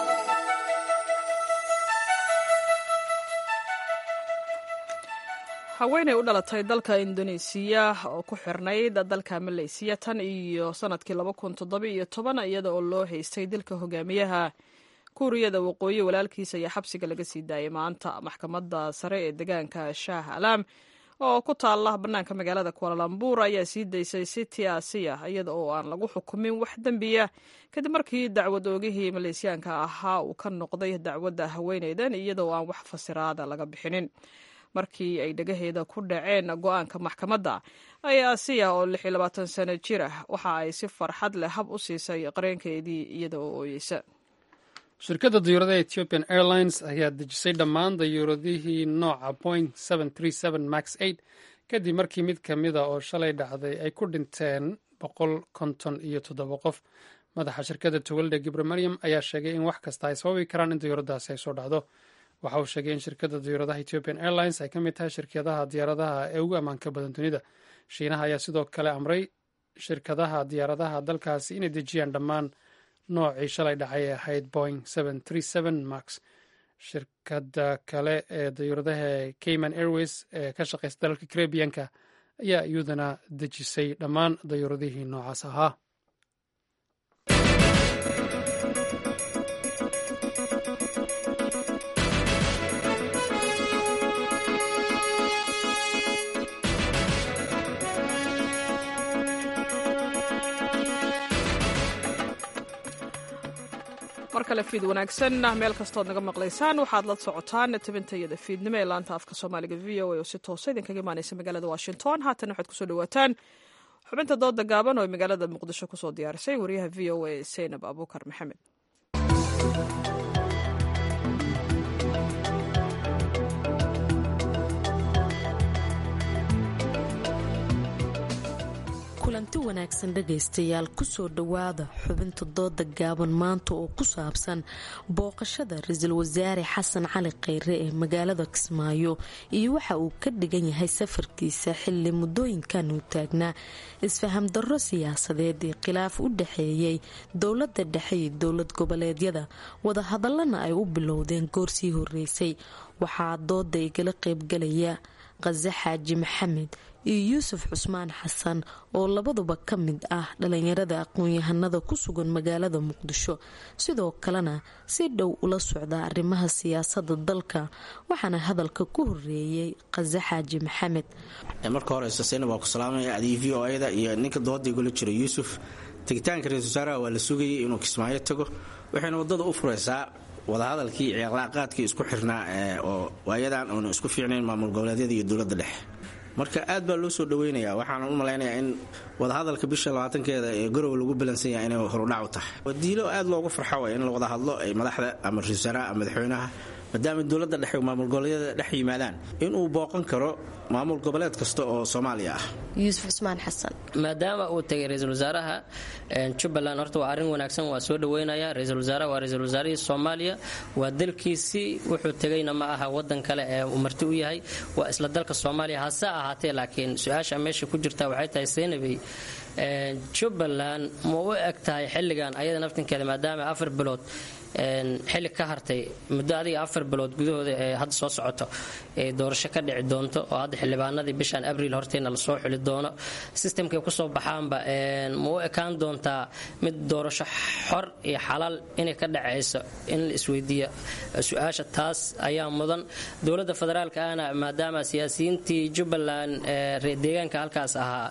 haweeney u dhalatay dalka indoneesiya oo ku xirnayd dalka maleysiya tan iyo sanadkii laba kun toddoba iyo toban iyada oo loo haystay dilka hogaamiyaha kuuriyada waqooyi walaalkiisa ayaa xabsiga laga sii daayay maanta. maxkamadda sare ee deegaanka shaah alaam oo ku taala bannaanka magaalada kualalambur ayaa sii daysay siti asiya iyada oo aan lagu xukumin wax dembiya kadib markii dacwad oogihii maleeshiyaanka ahaa uu ka noqday dacwadda haweeneydan iyada oo aan wax fasiraada laga bixinin. markii ay dhagaheeda ku dhaceen go-aanka maxkamadda ayaa asiya oo lix iyo labaatan sano jir ah waxa ay si farxad leh hab u siisay qareenkeedii iyada oo ooyeysa. shirkadda diyuuradaha ethiopian airlines ayaa dejisay dhammaan dayuuradihii nooca boing max eight kadib markii mid ka mida oo shalay dhacday ay ku dhinteen boqol konton iyo toddoba qof. madaxa shirkadda towalde gibre maryam ayaa sheegay in wax kasta ay sababi karaan in diyuuradaasi ay soo dhacdo. waxa uu sheegay in shirkadda diyuuradaha ethiopian airlines ay ka mid tahay shirkadaha diyaaradaha ee ugu ammaanka badan dunida. shiinaha ayaa sidoo kale amray shirkadaha diyaaradaha dalkaasi inay dejiyaan dhammaan noocii shalay dhacay ee ahayd boing max. shirkadda kale ee diyuuradaha cayman airways ee ka shaqeysa dalalka karebiyanka ayaa iyaduna dejisay dhammaan dayuuradihii noocaas ahaa. mar kale fiid wanaagsan meel kastood naga maqlaysaan waxaad la socotaan tabintayada fiidnimo ee laanta afka soomaaliga v o a oo si toosa idinkaga imaaneysa magaalada washington. haatan waxaad kusoo dhawaataan xubinta dooda gaaban oo magaalada muqdisho kusoo diyaarisay wariyaha v o a seynab abuukar maxamed. kulanti wanaagsan dhegaystayaal kusoo dhowaada xubinta dooda gaaban maanta oo ku saabsan booqashada ra-iisul wasaare xasan cali kheyre ee magaalada kismaayo iyo waxa uu ka dhigan yahay safarkiisa xilli muddooyinkan uu taagnaa isfaham darro siyaasadeed ee khilaaf u dhaxeeyey dowladda dhexe iyo dowlad goboleedyada wadahadallana ay u bilowdeen goorsii horeysay. waxaa dooda igala qaybgalaya qase xaaji maxamed iyo yuusuf cusmaan xasan oo labaduba ka mid ah dhalinyarada aqoon-yahanada ku sugan magaalada muqdisho sidoo kalena si dhow ula socda arrimaha siyaasada dalka. waxaana hadalka ku horeeyey qase xaaji maxamed. marka hore saseyna waa ku salaamaya adii v o ada iyo ninka dooda igula jiro yuusuf. tegitaanka ra-isul wasaaraha waa la sugayay inuu kismaayo tago waxayna wadada u furaysaa wadahadalkii cilaaqaadkii isku xirnaa oo waayadan oona isku fiicnayn maamul goboleedyada iyo dowladda dhexe. marka aad baa loo soo dhaweynayaa waxaana u malaynayaa in wadahadalka bisha labaatankeeda ee garowe lagu balansan yahay inay horudhac u tahay. wadiilo aad loogu farxo way in la wada hadlo ay madaxda ama ra-isul wasaaraha ama madaxweynaha maadaama dowladda dhexe maamul goboleedyada dhex yimaadaan inuu booqan karo maamul goboleed kasta oo Soomaaliya ah. yuusuf cusmaan xasan maadaama uu tagay ra-iisul wasaaraha Jubbaland horta waa arrin wanaagsan waa soo dhaweynaya. ra-iisul wasaaraha waa ra-iisul wasaarihii Soomaaliya waa dalkiisii wuxuu tagayna ma aha wadan kale ee uu marti u yahay waa isla dalka Soomaaliya hase ahaatee laakiin su-aasha meesha ku jirta waxay tahay Seenabay Jubbaland ma u eg tahay xilligan ayada naftinkeeda maadaama afar bilood xilli ka hartay muddo adiga afar bilood gudahooda ee hadda soo socoto ee doorasho ka dhici doonto oo hadda xildhibaanadii bishan abriil horteena lasoo xuli doono systemkay kusoo baxaanba ma u ekaan doontaa mid doorasho xor iyo xalaal inay ka dhacayso in la isweydiiyo su-aasha taas ayaa mudan. dowladda federaalka ahna maadaama siyaasiyiintii Jubbaland ee deegaanka halkaas ahaa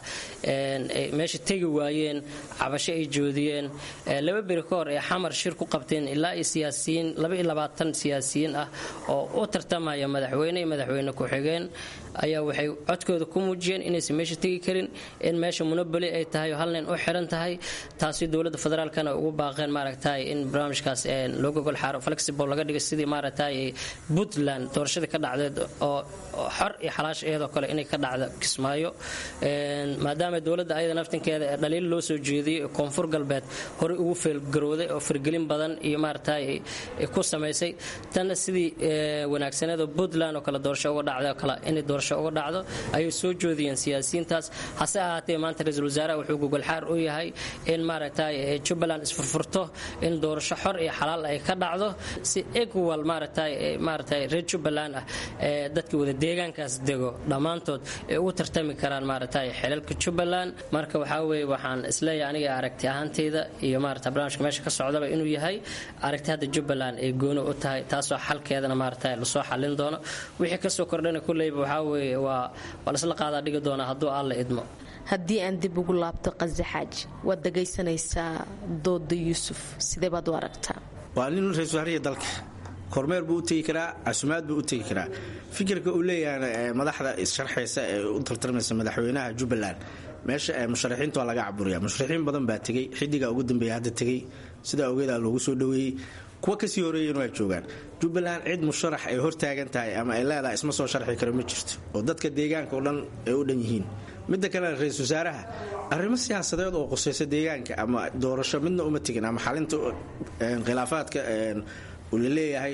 meesha tegi waayeen cabasho ay joodiyeen laba beri ka hor ee xamar shir ku qabteen ilaa siyaasiyiin laba iyo labaatan siyaasiyiin ah oo u tartamaya madaxweyne iyo madaxweyne ku-xigeen ayaa waxay codkooda ku muujiyeen inaysan meesha tegi karin in meesha munabali ay tahay oo hal nin u xiran tahay. taasi dowladda federaalkana ugu baaqeen maaragtay in barnaamijkaas loo gogol xaaro flexible laga dhigo sidii maaragtay Puntland doorashada ka dhacdeed oo xor iyo xalaash iyadoo kale inay ka dhacdo Kismaayo maadaama dowladda ayada naftinkeeda dhaliil loo soo jeediyay koonfur galbeed hore ugu feelgarooday oo fargelin badan iyo maaragtay ku samaysay tanna sidii wanaagsaneed oo Puntland oo kale doorasho uga dhacday oo kale inay doorasho uga dhacdo ayay soo joodiyeen siyaasiyiintaas hase ahaatee maanta ra'iisul wasaaraha wuxuu gogol xaar u yahay in maaragtay Jubbaland isfurfurto in doorasho xor iyo xalaal ay ka dhacdo si equal maaragtay maaragtay reer Jubbaland ah dadka wada deegaankaas dego dhamaantood ay u tartami karaan maaragtay xilalka Jubbaland marka waxa weeye waxaan isleeyahay aniga aragti ahaanteyda iyo maaragtay barnaamijka meesha ka socdaba inuu yahay aragti hadda Jubbaland ay goono u tahay taasoo xalkeedana maaragtay la soo xalin doono wixii ka soo kordhana kuleyba waxa weeye waa wala isla qaada dhigi doona hadduu alla idmo haddii aan dib ugu laabto Qazi Xaaji waad dhagaysanaysaa dooda Yuusuf sidee baad u aragtaa waa nin ra'iisul wasaaraha dalka kormeer buu u tagi karaa casumaad buu u tagi karaa fikirka uu leeyahay madaxda isharxaysa ee u tartamaysa madaxweynaha Jubbaland meesha ay musharaxiintu laga caburiyaa musharaxiin badan baa tagay xidiga ugu dambeeyay hadda tagay sida ogeeda loogu soo dhaweeyay kuwa ka sii horeeyeen waa joogaan Jubbaland cid musharax ay hor taagan tahay ama ay leedahay isma soo sharxi karo ma jirto oo dadka deegaanka oo dhan ay u dhan yihiin midda kale ra'iisul wasaaraha arrimo siyaasadeed oo qosaysa deegaanka ama doorasho midna uma tagin ama xalinta khilaafaadka uu leeyahay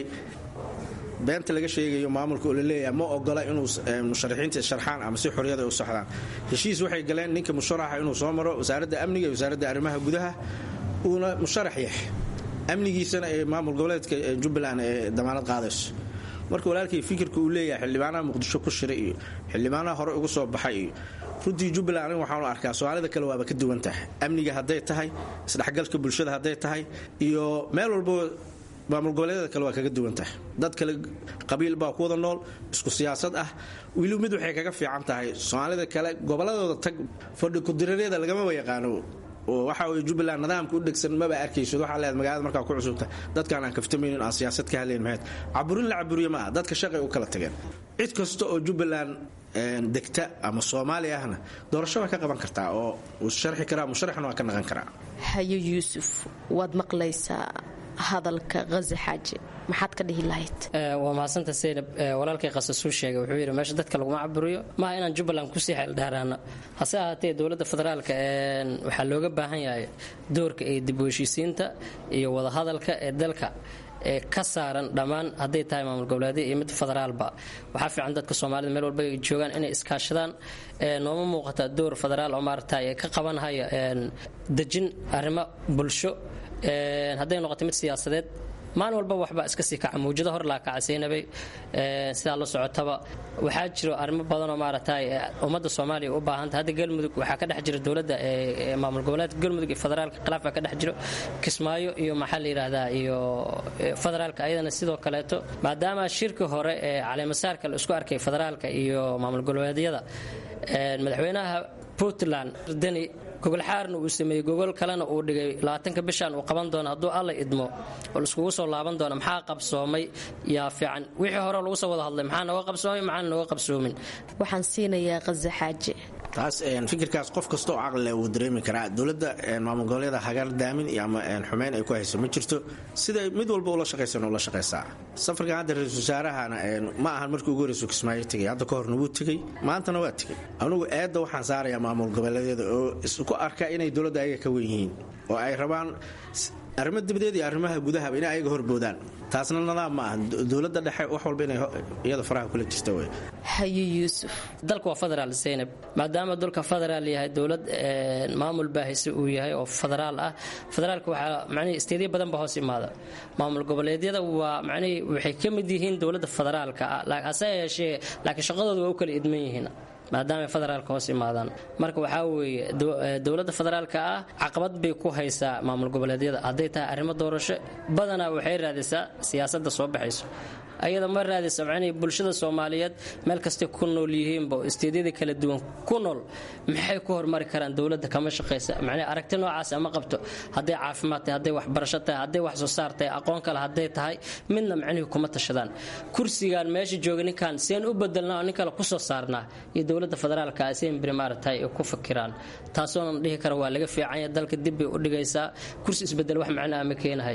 beenta laga sheegayo maamulka uu leeyahay ma ogola inuu musharaxiinta sharxaan ama si xorriyad ah u saxdaan heshiis waxay galeen ninka musharaxa inuu soo maro wasaaradda amniga iyo wasaaradda arrimaha gudaha uuna musharax yahay amnigiisana ee maamul goboleedka Jubbaland ee damaanad qaadayso marka walaalkay fikirka uu leeyahay xildhibaanaha Muqdisho ku shiray iyo xildhibaanaha hore ugu soo baxay iyo runtii Jubbaland waxaan u arkaa Soomaalida kale waaba ka duwan tahay amniga haday tahay isdhexgalka bulshada haday tahay iyo meel walba maamul goboleedyada kale waa kaga duwan tahay dad kale qabiil baa ku wada nool isku siyaasad ah wili mid waxay kaga fiican tahay Soomaalida kale goboladooda tag fadhi ku dirareeda lagama yaqaano oo waxa uu Jubbaland nidaamka u dhigsan maba arkayso waxa leeyahay magaalada markaa ku cusubta dadkan aan kaftamaynin aan siyaasad ka hadleen maxay caburin la caburiyo ma dadka shaqay u kala tageen cid kasta oo Jubbaland degta ama Soomaaliya ahna doorasho ka qaban kartaa oo uu sharxi karaa musharaxna waa ka naqan karaa hayo Yuusuf waad maqlaysaa hadalka Qazi Xaaji maxaad ka dhihi lahayd waa maasanta Seynab walaalkay qasasuu sheegay wuxuu yiri meesha dadka lagu caburiyo ma inaan Jubbaland ku sii xil dhaarana hase ahaatee dawladda federaalka ee waxa looga baahan yahay doorka ay dib u heshiisiinta iyo wada hadalka ee dalka ee ka saaran dhamaan haday tahay maamul goboleedyada iyo mid federaalba waxa fiican dadka Soomaalida meel walba ay joogaan inay iskaashadaan ee nooma muuqata door federaal oo maartay ka qaban haya dajin arrimo bulsho ee haday noqoto mid siyaasadeed maalin walba waxba iska sii kaca muujada hor la kacayseenabay ee sida la socotaba waxa jiro arrimo badan oo maartay ummadda Soomaaliya u baahan tahay hadda galmudug waxa ka dhex jira dawladda ee maamul goboleedka galmudug iyo federaalka khilaaf ka dhex jiro Kismaayo iyo maxal yiraahdaa iyo federaalka ayadana sidoo kale to maadaama shirka hore ee caleemasaarka la isku arkay federaalka iyo maamul goboleedyada ee madaxweynaha Puntland dani gogol xaarna uu sameeyay gogol kalena uu dhigay labaatanka bishan uu qaban doono haduu alla idmo oo iskugu soo laaban doono maxaa qabsoomay yaa fiican wixii hore lagu soo wada hadlay maxaa nooga qabsoomay maxaa nooga qabsoomin waxaan siinayaa Qazi Xaaji taas een fikirkaas qof kasto oo aqal leh uu dareemi karaa dawladda maamul goboleedyada hagar daamin iyo ama xumeyn ay ku hayso ma jirto sida mid walba oo la shaqeeysan oo la shaqeeysaa safarka hadda ra'iisul wasaarahana ma ahan markii ugu horeysay Kismaayo tagay hadda ka horna wuu tagay maantana waa tagay anigu eedda waxaan saarayaa maamul goboleedyada oo isku arka inay dawladda ayaga ka weyn yihiin oo ay rabaan arrimo dibadda iyo arrimaha gudaha inay ayaga horboodaan taasna nidaam ma aha dawladda dhexe wax walba inay iyada faraha kula jirto way hayo Yuusuf dalka waa federaal Zainab maadaama dalka federaal yahay dawlad maamul baahisi uu yahay oo federaal ah federaalka waxa macnaheedu isteediyo badan ba hoos imaada maamul goboleedyada waa macnaheedu waxay ka mid yihiin dawladda federaalka laakiin laakiin shaqadoodu waa u kala idman yihiin maadaama federaalka hoos imaadaan marka waxa weeye dawladda federaalka ah caqabad bay ku haysaa maamul goboleedyada haday tahay arrimo doorasho badana waxay raadisaa siyaasadda soo baxayso ayada ma raadisa macnaheedu bulshada Soomaaliyeed meel kasta ku nool yihiin ba isteediyada kala duwan ku nool maxay ku hormari karaan dawladda kama shaqeysa macnaheedu aragti noocaas ama qabto haday caafimaad tahay haday waxbarasho tahay haday wax soo saar tahay aqoon kale haday tahay midna macnaheedu kuma tashadaan kursigan meesha jooga ninkan seen u bedelnaa nin kale ku soo saarnaa iyo dawladda federaalka ah seen primaritay ku fakiraan taasoo aan dhihi karo waa laga fiican yahay dalka dib bay u dhigaysaa kursi isbedel wax macna ama keenahay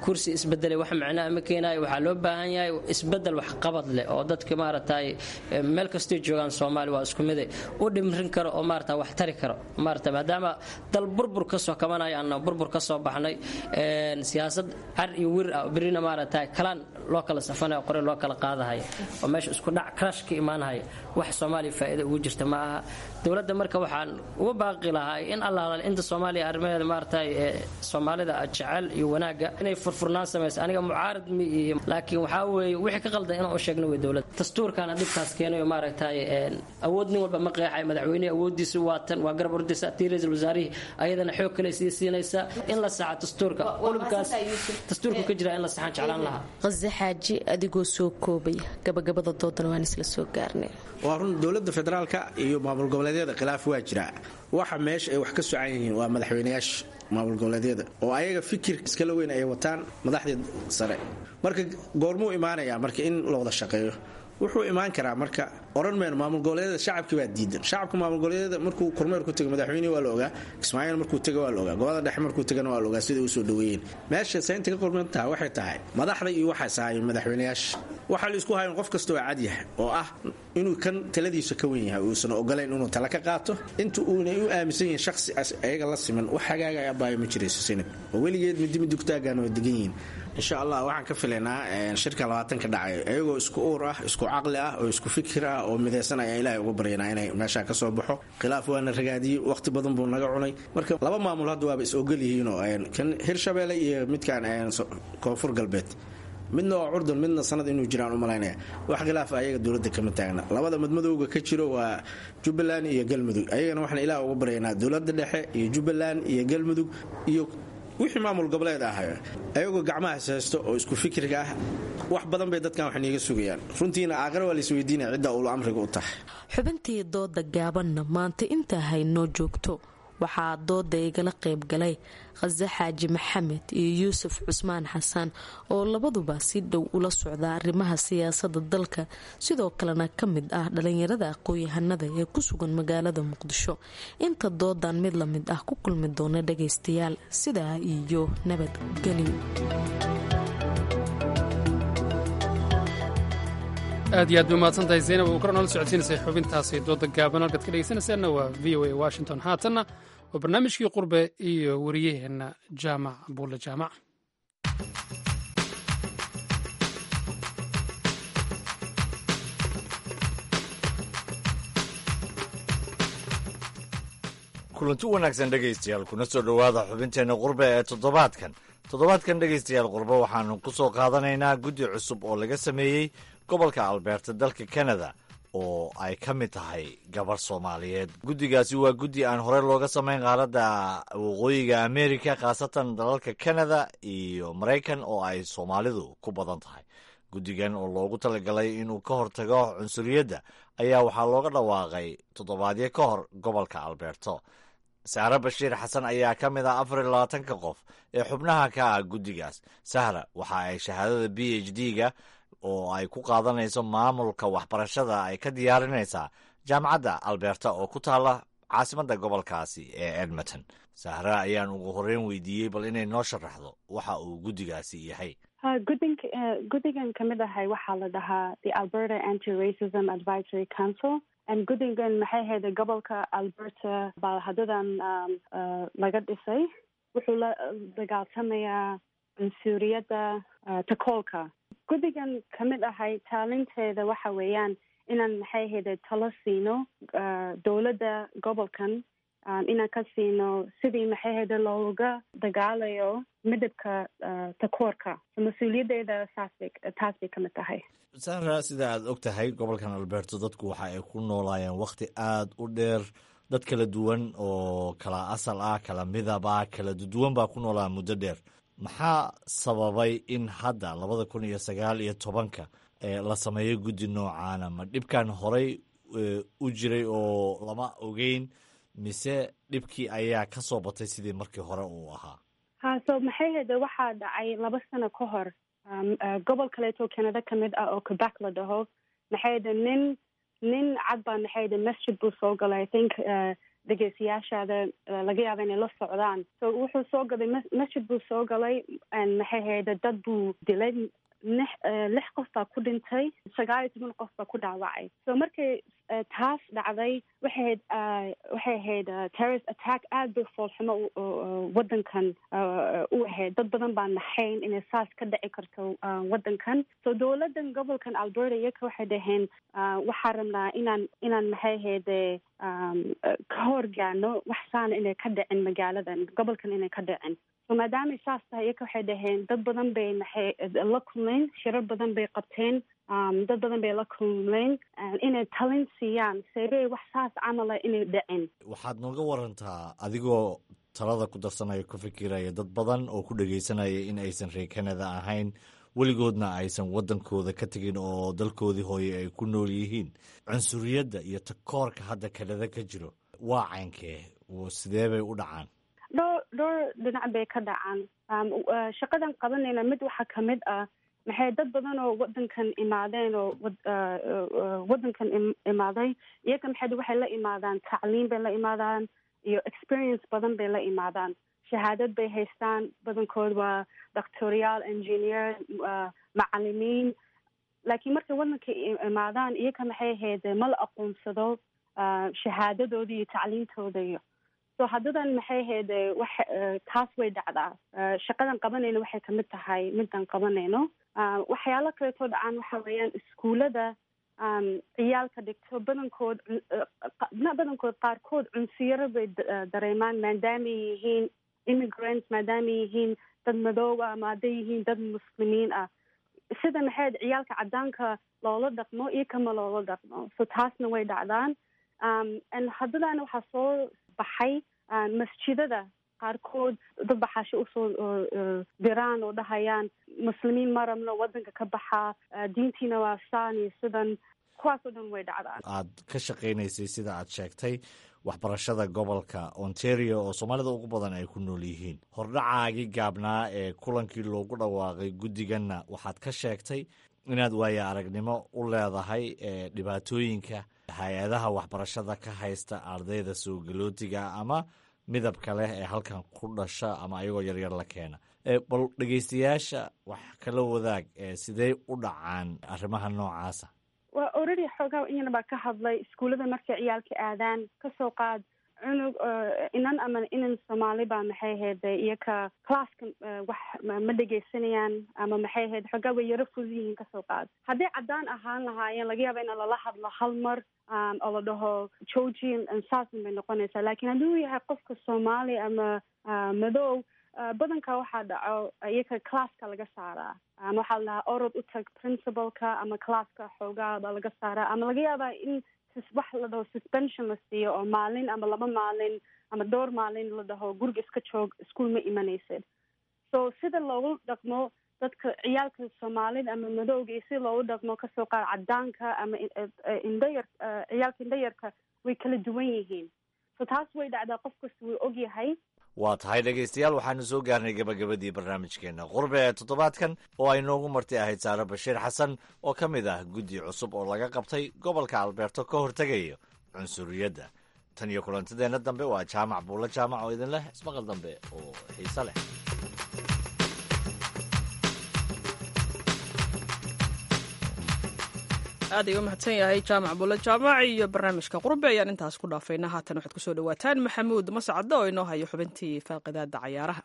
kursi isbedelay wax macnaa ma keenayo waxaa loo baahan yahay isbedel wax qabad leh oo dadka maaragtay meel kastoo joogaan Soomaaliya waa isku mid u dhimrin karo oo maaragtay wax tari karo maaragtay maadaama dal burbur ka soo kabanaya aan burbur ka soo baxnay een siyaasad ar iyo wir ah birina maaragtay kalaan loo kala safanayo qore loo kala qaadahay oo meesha isku dhac crash ka imaanahay wax Soomaaliya faa'iido ugu jirta ma aha dawladda marka waxaan uga baaqi lahaa in Allah inta Soomaaliya arrimaheeda maaragtay Soomaalida jecel iyo wanaaga inay furfurnaan sameeyso aniga mucaarad mi laakiin waxa weeye wixii ka qaldan inaan u sheegno way dawladda dastuurkana dibkaas keenayo maaragtay awood nin walba ma qeexay madaxweyne awoodiisu waatan waa garab ordisa tiirada wasaarihi ayadana xoog kale sii siinaysa in la saaco dastuurka qolubkaas dastuurka ka jira in la saxan jeclaan lahaa qasdi xaaji adigoo soo koobay gabagabada doodan waan isla soo gaarnay waa run dawladda federaalka iyo maamul goboleedyada khilaaf waa jira waxa meesha ay wax ka socon yihiin waa madaxweynayaasha maamul goboleedyada oo ayaga fikir iskala weyn ay wataan madaxda sare marka goormuu imaanaya marka in la wada shaqeeyo wuxuu imaan karaa marka oran meel maamul goboleedyada shacabkii baa diidan shacabka maamul goboleedyada markuu kormeer ku tago madaxweynaha waa la ogaa Ismaaciil markuu tago waa la ogaa gobolada dhexe markuu tagana waa la ogaa sida uu soo dhaweeyeen meesha saynta ka qormantaa waxay tahay madaxda iyo waxa saayay madaxweynayaasha waxa la isku hayn qof kasta oo cad yahay oo ah inuu kan taladiisa ka weyn yahay uusan ogoleen inuu tala ka qaato inta uu u aaminsan yahay shakhsi ayaga la siman wax xagaaga ay baayo ma jirayso sinad oo weligeed mid mid dugtaagan oo degan yihiin insha Allah waxaan ka filaynaa shirka labaatan ka dhacay ayagoo isku uur ah isku aqli ah oo isku fikir ah oo midaysan ay Ilaahay ugu baryaynaa inay meesha ka soo baxo khilaaf waana ragaadiyay waqti badan buu naga cunay marka laba maamul hadda waa is ogol yihiin oo kan Hirshabeelle iyo midkaan Koonfur Galbeed midna waa Urdun midna sanad inuu jiraan u malaynaya wax khilaaf ayaga dawladda kama taagna labada madmadowga ka jiro waa Jubbaland iyo Galmudug ayagana waxaan Ilaahay ugu baryaynaa dawladda dhexe iyo Jubbaland iyo Galmudug iyo wixii maamul goboleed ah ayagoo gacmaha haysto oo isku fikirka ah wax badan bay dadkan wax niga sugayaan runtiina aakhir waa la isweydiinaa cidda uu amriga u tahay xubintii dooda gaabanna maanta inta hayno joogto waxaa dooda igala qayb galay Qasdi Xaaji Maxamed iyo Yuusuf Cusmaan Xasan oo labaduba si dhow ula socda arrimaha siyaasadda dalka sidoo kalena ka mid ah dhalinyarada aqoon-yahanada ee ku sugan magaalada Muqdisho inta doodan mid la mid ah ku kulmi doona dhageystayaal sidaa iyo nabadgelyo aad iyo aad bay mahadsantahay Zainab oo kornal socodsiinaysa xubintaasi dooda gaaban halkaad ka dhegeysanaysaana waa V O A Washington haatanna waa barnaamijkii qurbe iyo wariyaheena Jaamac Buule Jaamac kulanti wanaagsan dhegaystayaal kuna soo dhowaada xubinteena qurbe ee toddobaadkan toddobaadkan dhegaystayaal qurbe waxaanu ku soo qaadanaynaa guddi cusub oo laga sameeyey gobolka Alberta dalka Canada oo ay ka mid tahay gabar Soomaaliyeed guddigaasi waa guddi aan hore looga samayn qaaradda waqooyiga Amerika khaasatan dalalka Canada iyo Mareykan oo ay Soomaalidu ku badan tahay guddigan oo loogu talagalay inuu ka hortago cunsuriyadda ayaa waxaa looga dhawaaqay toddobaadyo ka hor gobolka Alberta Sahra Bashiir Xasan ayaa ka mid ah afar iyo labaatanka qof ee xubnaha ka ah guddigaas Sahra waxa ay shahaadada B H D-ga oo ay ku qaadanayso maamulka waxbarashada ay ka diyaarinaysaa jaamacadda Alberta oo ku taala caasimadda gobolkaasi ee Edmonton Sahra ayaan ugu horreyn weydiiyey bal inay noo sharaxdo waxa uu guddigaasi yahay gudinka guddigan ka mid ahay waxaa la dhahaa the Alberta Anti-Racism Advisory Council and guddigan maxay ahayd gobolka Alberta baa haddadan laga dhisay wuxuu la dagaalsamayaa cunsuriyadda takoolka guddigan ka mid ahay taalinteeda waxa weeyaan inaan maxay ahayd talo siino dowladda gobolkan inaan ka siino sidii maxay ahayd looga dagaalayo midabka takoorka mas-uuliyaddeeda saasbay taas bay ka mid tahay Sahra sida aad og tahay gobolkan Alberta dadku waxa ay ku noolaayeen waqti aad u dheer dad kala duwan oo kala asal ah kala midab ah kala duwan baa ku noolaa muddo dheer maxaa sababay in hadda labada kun iyo sagaal iyo tobanka la sameeyo guddi noocaana ma dhibkan horey u jiray oo lama ogeyn mise dhibkii ayaa ka soo batay sidii markii hore uu ahaa ha so maxay ahayd waxaa dhacay laba sano ka hor gobol kaleeto Canada ka mid ah oo Quebec la dhaho maxay ahayd nin nin cad baa maxay ahayd masjid buu soo galay I think dhegeystayaashaada laga yaaba inay la socdaan. So wuxuu soo galay masjid buu soo galay, maxay hayda dad buu dilay, lix lix qof baa ku dhintay, sagaal iyo toban qof baa ku dhaawacay. So markay taas dhacday waxay ahayd waxay ahayd terrorist attack aad bay foolxumo waddankan u ahayd. dad badan baa naxayn inay saas ka dhici karto waddankan. So dowladdan gobolkan Alberta iyaka waxay dhaheen waxaa rabnaa inaan inaan maxay ahayd ka horgaano wax saana inay ka dhicin magaaladan gobolkan inay ka dhicin. So maadaamay saas tahay iyaka waxay dhaheen dad badan bay maxay la kulmeen, shirar badan bay qabteen, dad badan bay la kulmeen inay talin siiyaan seebay wax saas camala inay dhicin. waxaad nooga warantaa adigoo talada ku darsanaya ku fikiraya dad badan oo ku dhegaysanaya in aysan reer Canada ahayn, weligoodna aysan waddankooda ka tegin oo dalkoodii hooye ay ku nool yihiin. cunsuriyadda iyo takoorka hadda Canada ka jiro waa caynkee, sidee bay u dhacaan? dhowr dhowr dhinac bay ka dhacaan. shaqadan qabanayna mid waxaa ka mid ah maxay dad badan oo waddankan imaadeen oo waddankan imaaday iyaga maxay waxay la imaadaan tacliim bay la imaadaan iyo experience badan bay la imaadaan. shahaadad bay haystaan, badankood waa doctorial, engineer, macalimiin. laakiin markay waddanka imaadaan iyaga maxay ahayd ma la aqoonsado shahaadadooda iyo tacliintooda iyo so haddadan maxay ahayd wax taas way dhacdaa. shaqadan qabanayno waxay kamid tahay midaan qabanayno. waxyaalo kaleetoo dhacaan waxa weeyaan iskuullada ciyaalka dhigto badankood badankood qaarkood cunsiyaro bay dareemaan maadaamay yihiin immigrants, maadaamay yihiin dad madooba ama hadday yihiin dad muslimiin ah. sida maxayd ciyaalka caddaanka loola dhaqmo iyo kama loola dhaqmo. so taasna way dhacdaan. and haddadaana waxaa soo baxay masjidada qaarkood dad baxaasho usoo diraan oo dhahayaan muslimiin ma rabno waddanka ka baxa, diintiina waa saan iyo sidan. kuwaas oo dhan way dhacdaan. aad ka shaqaynaysay sida aad sheegtay waxbarashada gobolka Ontario oo Soomaalida ugu badan ay ku nool yihiin. hordhacaagii gaabnaa ee kulankii loogu dhawaaqay guddiganna waxaad ka sheegtay inaad waaya aragnimo u leedahay ee dhibaatooyinka hay-adaha waxbarashada ka haysta ardayda soo galootiga ama midabka leh ee halkan ku dhasha ama ayagoo yaryar la keena. bal dhegaystayaasha wax kala wadaag sidee u dhacaan arrimaha noocaasa? waa already xoogaa iyana baa ka hadlay. iskuullada markay ciyaalka aadaan kasoo qaad cunug inan ama inan Soomaali baa maxay ahayd iyaka classka wax ma dhegaysanayaan ama maxay ahayd xoogaa way yaro fudud yihiin kasoo qaad. hadday caddaan ahaan lahaayeen laga yaaba in lala hadlo hal mar oo la dhaho georgian ansaasin bay noqonaysaa. laakiin hadduu yahay qofka Soomaali ama madow badanka waxaa dhaco iyaka classka laga saaraa ama waxaa la dhahaa orod u tag principalka ama classka xoogaa baa laga saaraa ama laga yaabaa in wax la dhaho suspension la siiyo oo maalin ama laba maalin ama dhowr maalin la dhaho guriga iska joog iskuul ma imanaysid. so sida loogu dhaqmo dadka ciyaalka Soomaalida ama madowga iyo sida loogu dhaqmo kasoo qaad caddaanka ama indhayar ciyaalka indhayarka way kala duwan yihiin. so taas way dhacdaa, qof kasta wuu og yahay. waa tahay dhegaystayaal waxaanu soo gaarnay gabagabadii barnaamijkeena qurbe ee toddobaadkan oo ay noogu marti ahayd Saare Bashiir Xasan oo ka mid ah guddi cusub oo laga qabtay gobolka Alberta ka hortegayo cunsuriyadda. tan iyo kulantadeenna dambe waa jaamac buulo jaamac oo idin leh ismaqal dambe oo xiise leh. aad ayuu u mahadsan yahay jaamac buulo jaamac iyo barnaamijka qurbe ayaan intaas ku dhaafayna. haatan waxaad kusoo dhawaataan maxamuud mascadde oo inoo hayo xubintii faaqidaada cayaaraha.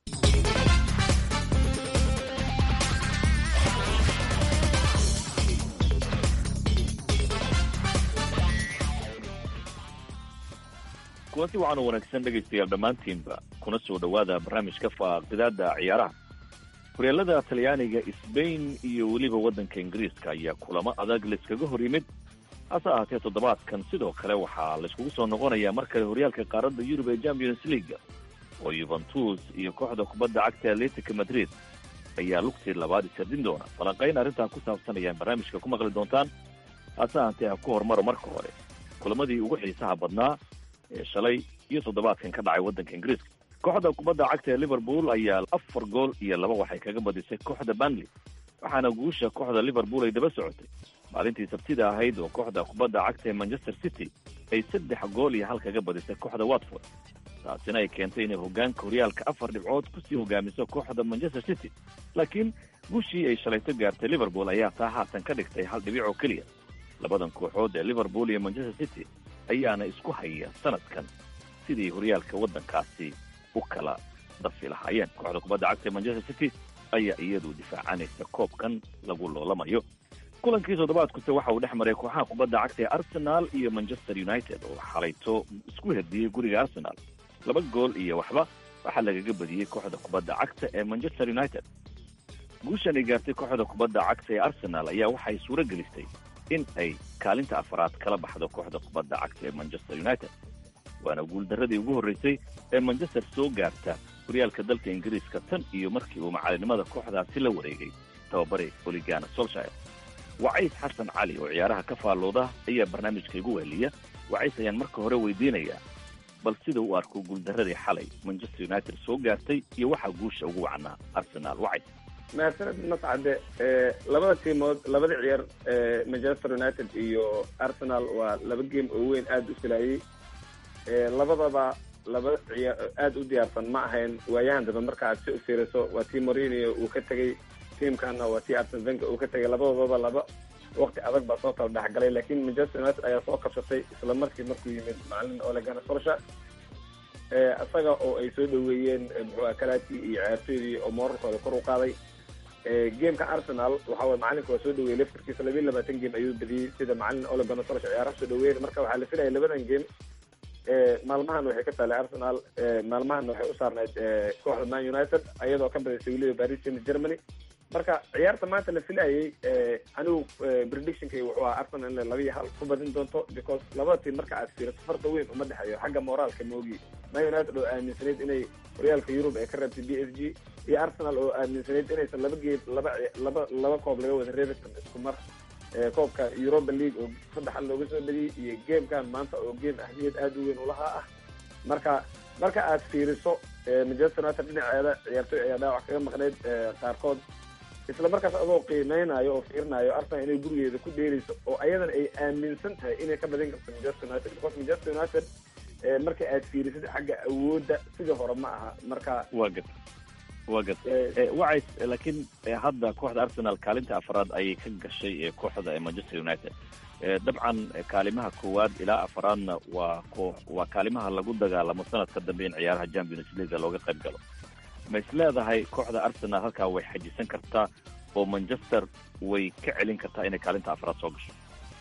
kuwanti waxaan u wanaagsan dhegaystayaal dhammaantiinba kuna soo dhowaada barnaamijka faaqidaada ciyaaraha. horyaalada talyaaniga, Spain iyo weliba waddanka Ingiriiska ayaa kulamo adag layskaga hor yimid. hase ahaatee toddobaadkan sidoo kale waxaa layskugu soo noqonayaa mar kale horyaalka qaaradda Yurub ee Champions League oo Juventus iyo kooxda kubadda cagta Atletico Madrid ayaa lugtii labaad isardin doona. falanqayn arrintan ku saabsan ayaan barnaamijka ku maqli doontaan. hase ahaatee ha ku hormaro marka hore kulamadii ugu xiisaha badnaa ee shalay iyo toddobaadkan ka dhacay waddanka Ingiriiska. kooxda kubadda cagta ee Liverpool ayaa afar gool iyo laba waxay kaga badisay kooxda Burnley, waxaana guusha kooxda Liverpool ay daba socotay maalintii sabtida ahayd oo kooxda kubadda cagta ee Manchester City ay saddex gool iyo hal kaga badisay kooxda watford taasina ay keentay inay hoggaanka horyaalka afar dhibcood kusii hogaamiso kooxda manchester city laakiin guushii ay shalayto gaartay liverpool ayaa taa haatan ka dhigtay hal dhibic oo keliya labadan kooxood ee liverpool iyo manchester city ayaana isku haya sanadkan sidii horyaalka waddankaasi u kala dafi lahaayeen kooxda kubadda cagta ee manchester city ayaa iyadu difaacanaysa koobkan lagu loolamayo kulankii toddobaadkuse waxa uu dhex maray kooxaha kubadda cagta ee arsenal iyo manchester united oo xalayto isku hediyey guriga arsenal laba gool iyo waxba waxaa lagaga badiyey kooxda kubadda cagta ee manchester united guushan ay gaartay kooxda kubadda cagta ee arsenal ayaa waxay suuro gelistay in ay kaalinta afaraad kala baxdo kooxda kubadda cagta ee manchester united waana guuldarradii ugu horraysay ee manchester soo gaarta horyaalka dalka ingiriiska tan iyo markii uu macalinimada kooxdaasi la wareegay tababare oligana solshire wacays xasan cali oo ciyaaraha ka faallooda ayaa barnaamijka igu weheliya wacays ayaan marka hore weydiinayaa bal sida u arko guuldarradii xalay manchester united soo gaartay iyo waxaa guusha ugu wacnaa arsenal wacays mahadsaned mascade labada tiimood labada ciyaar manchester united iyo arsenal waa laba game oo weyn aada u filaayey labadaba laba ciyaar aada u diyaarsan ma ahayn waayahan dambe marka aad si u fiiriso waa tii Mourinho uu ka tegey tiimkana waa tii Arsene Wenger uu ka tegey labadoodaba laba waqti adag baa soo kala dhexgalay laakiin Manchester United ayaa soo kabsatay isla markii markuu yimid macallin Ole Gunnar Solskjaer isaga oo ay soo dhaweeyeen muxuu kalaati iyo ciyaartoydii oo moralkooda kor u qaaday gameka Arsenal waxa uu macalinka soo dhaweeyay laftirkiisa laba iyo labaatan game ayuu badiyay sida macallin Ole Gunnar Solskjaer ciyaaraha soo dhaweeyay marka waxaa la filayay labadan game maalmahan waxay ka taalay Arsenal maalmahan waxay u saarnayd kooxda Man United ayadoo ka badisay weliba Paris Saint-Germain marka ciyaarta maanta la filayay anigu predictionkay wuxuu ahaa Arsenal in laba iyo hal ku badin doonto because labada team marka aad fiiriso farqa weyn uma dhexeeyo xagga moraalka moogi Man United oo aaminsanayd inay horyaalka Europe ay ka reebtay B S G iyo Arsenal oo aaminsanayd inaysan laba game laba laba laba koob laga wada reebay isku mar koobka Europa League oo saddex looga soo badiyay iyo gamekan maanta oo game ahmiyad aad u weyn u lahaa ah marka marka aad fiiriso Manchester United dhinaceeda ciyaartoy ayaa dhaawac kaga maqnayd qaarkood isla markaas adoo qiimeynayo oo fiirinayo Arsenal inay gurigeeda ku dheerayso oo ayadana ay aaminsan tahay inay ka badin karto Manchester United because Manchester United marka aad fiirisid xagga awoodda sidii hore ma aha marka wagad wagad wacays laakiin hadda kooxda Arsenal kaalinta afraad ayay ka gashay ee kooxda Manchester United dabcan kaalimaha koowaad ilaa afraadna waa koox waa kaalimaha lagu dagaalamo sanadka dambe in ciyaaraha Champions League looga qayb galo ma isleedahay kooxda Arsenal halkaa way xajisan kartaa oo Manchester way ka celin kartaa inay kaalinta afraad soo gasho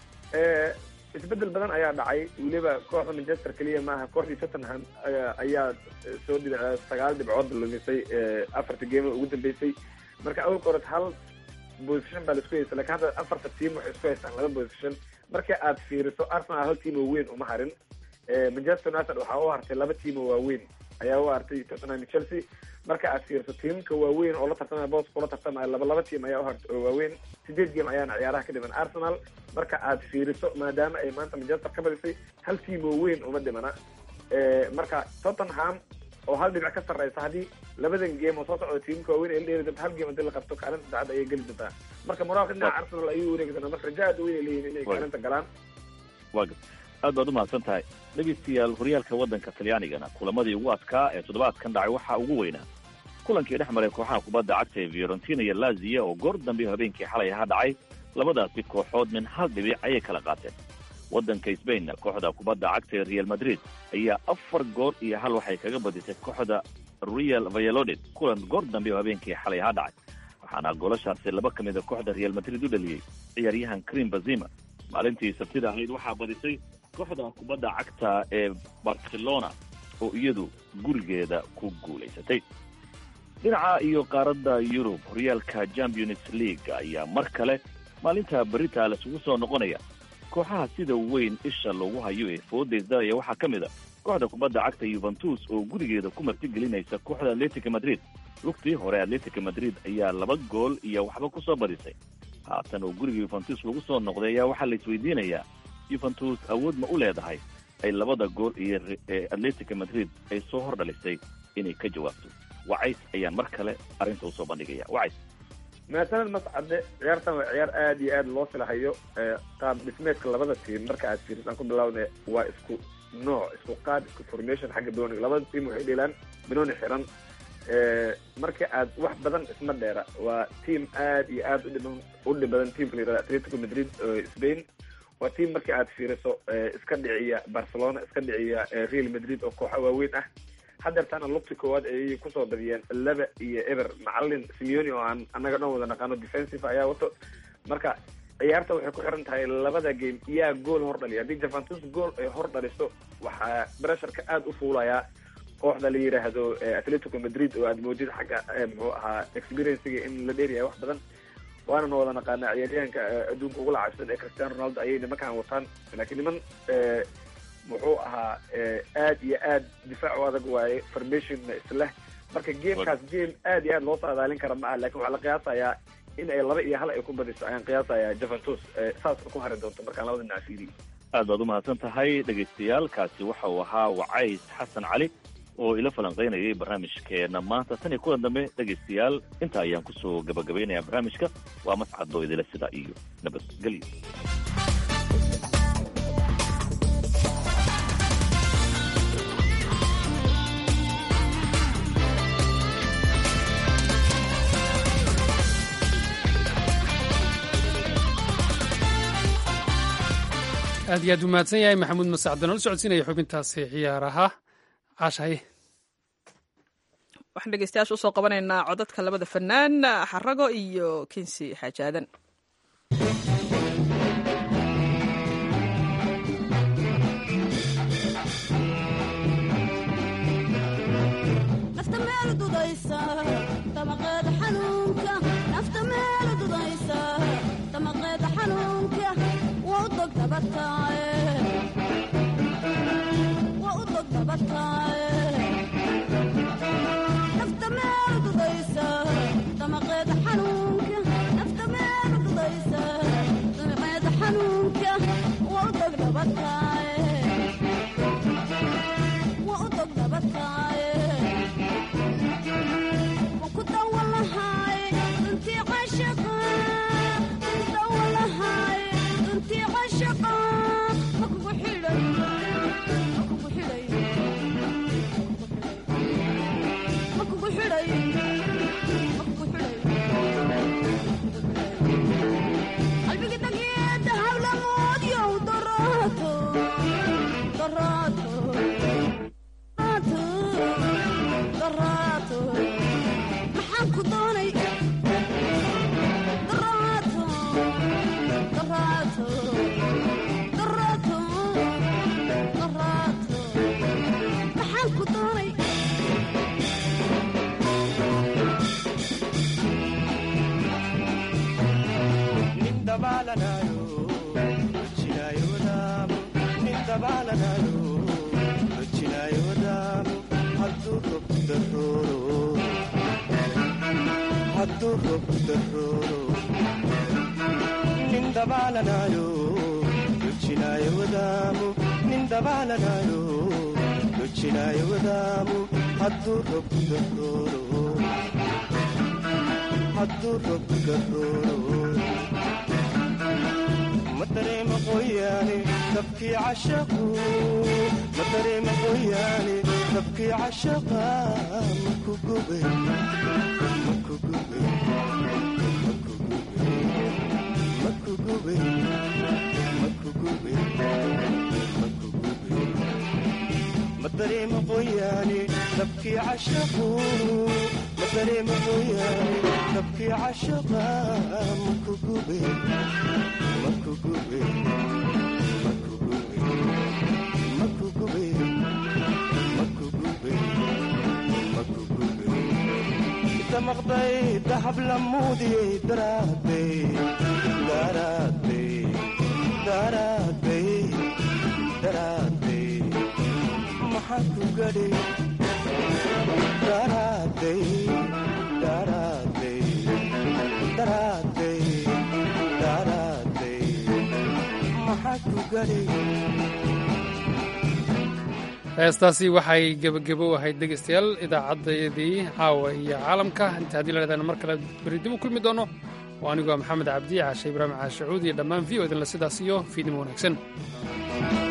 isbedel badan ayaa dhacay weliba kooxda Manchester kaliya maaha kooxdii Tottenham ayaa soo dhibcay sagaal dhibcood lumisay afarta game ugu dambeysay marka awal korat hal position baa la isku haystay laakiin hadda afarta team waxay isku haystaan laba position marka aad fiiriso Arsenal hal team oo weyn uma harin Manchester United waxaa u hartay laba team oo waaweyn ayaa u hartay Tottenham iyo Chelsea marka aad fiiriso teamka waaweyn oo la tartamaya boos kula tartamaya laba laba team ayaa u hartay oo waaweyn sideed game ayaana ciyaaraha ka dhiman Arsenal marka aad fiiriso maadaama ay maanta Manchester ka badisay hal team oo weyn uma dhimana marka Tottenham oo hal dhibic ka sarreysa haddii labadan game oo soo socda teamka waaweyn ay dheeri doonto hal game hadii la qabto kaalinta saddexaad ayay geli doontaa marka moraalka dhinaca Arsenal ayuu wareegi doonaa marka rajo aad u weyn ay leeyihiin inay kaalinta galaan wagad aad baad u mahadsan tahay dhegeystayaal horyaalka waddanka talyaanigana kulamadii ugu adkaa ee toddobaadkan dhacay waxaa ugu weynaa kulankii dhex maray kooxaha kubadda cagta ee Fiorentina iyo Lazio oo goor dambe habeenkii xalay ahaa dhacay labadaasi kooxood min hal dhibic ayay kala qaateen waddanka Spain kooxda kubadda cagta ee Real Madrid ayaa afar gool iyo hal waxay kaga badisay kooxda Real Valladolid kulan goor dambe habeenkii xalay ahaa dhacay waxaana goolashaasi laba ka mid ah kooxda Real Madrid u dhaliyay ciyaaryahan Karim Benzema maalintii sabtida ahayd waxaa badisay kooxda kubadda cagta ee Barcelona oo iyadu gurigeeda ku guulaysatay dhinaca iyo qaaradda Yurub horyaalka Champions League ayaa mar kale maalinta berita la isugu soo noqonaya kooxaha sida weyn isha loogu hayo ee foodeyda ayaa waxaa ka mid ah kooxda kubadda cagta Juventus oo gurigeeda ku martigelinaysa kooxda Atletico Madrid lugtii hore Atletico Madrid ayaa laba gool iyo waxba ku soo badisay haatan oo guriga Juventus lagu soo noqday ayaa waxaa la isweydiinayaa Juventus awood ma u leedahay ay labada gool iyo Atletico Madrid ay soo hor dhalisay inay ka jawaabto wacays ayaan mar kale arrinta u soo bandhigaya wacays maasanad mascade ciyaartan waa ciyaar aad iyo aad loo filahayo qaab dhismeedka labada tiim marka aad fiiris aan ku bilawna waa isku nooc isku qaad isku formation xagga banooniga labada tiim waxay dheelaan banooni xiran marka aad wax badan isma dheera waa tiim aad iyo aad udhiban u dhib badan tiimka la yirahdo Atletico Madrid oo Spain waa tiim marka aad fiiriso iska dhiciya Barcelona iska dhiciya Real Madrid oo kooxo waaweyn ah hadeertaana lugti koowaad ayay kusoo badiyeen laba iyo eber macalin Simeone oo aan anaga dhan wada naqaano defensive ayaa wato marka ciyaarta waxay ku xiran tahay labada game yaa gool hor dhaliya haddii Juventus gool ay hor dhaliso waxaa pressureka aad u fuulayaa kooxda la yiraahdo Atletico Madrid oo aad moodid xagga muxuu ahaa experience-ga in la dheeriyahay wax badan waana wada naqaanaa ciyaaryahanka adduunka ugu lacabsan ee Cristiano Ronaldo ayay nimankan wataan laakiin niman muxuu ahaa aad iyo aad difaac u adag waaye formationna isleh marka gamekaas game aad iyo aad loo saadaalin kara ma aha lakin waxaa la qiyaasayaa in ay laba iyo hal ay ku badiso ayaan qiyaasayaa Juventus saas ku hari doonto markaan labada dhinac fiiriyo aad baad umahadsan tahay dhegaystayaal kaasi waxa uu ahaa Wacays Xasan Cali oo ila falanqeynayay barnaamijkeena maanta tan iyo kulan dambe dhegaystayaal inta ayaan kusoo gabagabaynayaa barnaamijka waa mascad oo idila sida iyo nabadgelyo aad iyo aad u mahadsan yahay maxamuud masacdo nala socodsiinaya xubintaasi ciyaaraha caashahay waxaan dhegeystayaasha usoo qabanaynaa codadka labada fanaan xarago iyo kinsi xaajaadan nafta meel dudaysa damaqeeda xanuunka nafta meel dudaysa damaqeeda xanuunka waa u dog dabataaye waa u dog dabataaye nafta meel dudaysa damaqeeda xanuunka nafta meel dudaysa damaqeeda xanuunka waa u dog dabataaye waa u dog dabataaye heestaasi waxay gebagebo u ahayd dhegaystayaal idaacaddayadii caawa iyo caalamka inta haddii la dhahdaana mar kale beri dib u kulmi doono waa anigoo maxamed cabdi caashe ibraahim caashacuud iyo dhammaan v o idinle sidaas iyo fiidnimo wanaagsan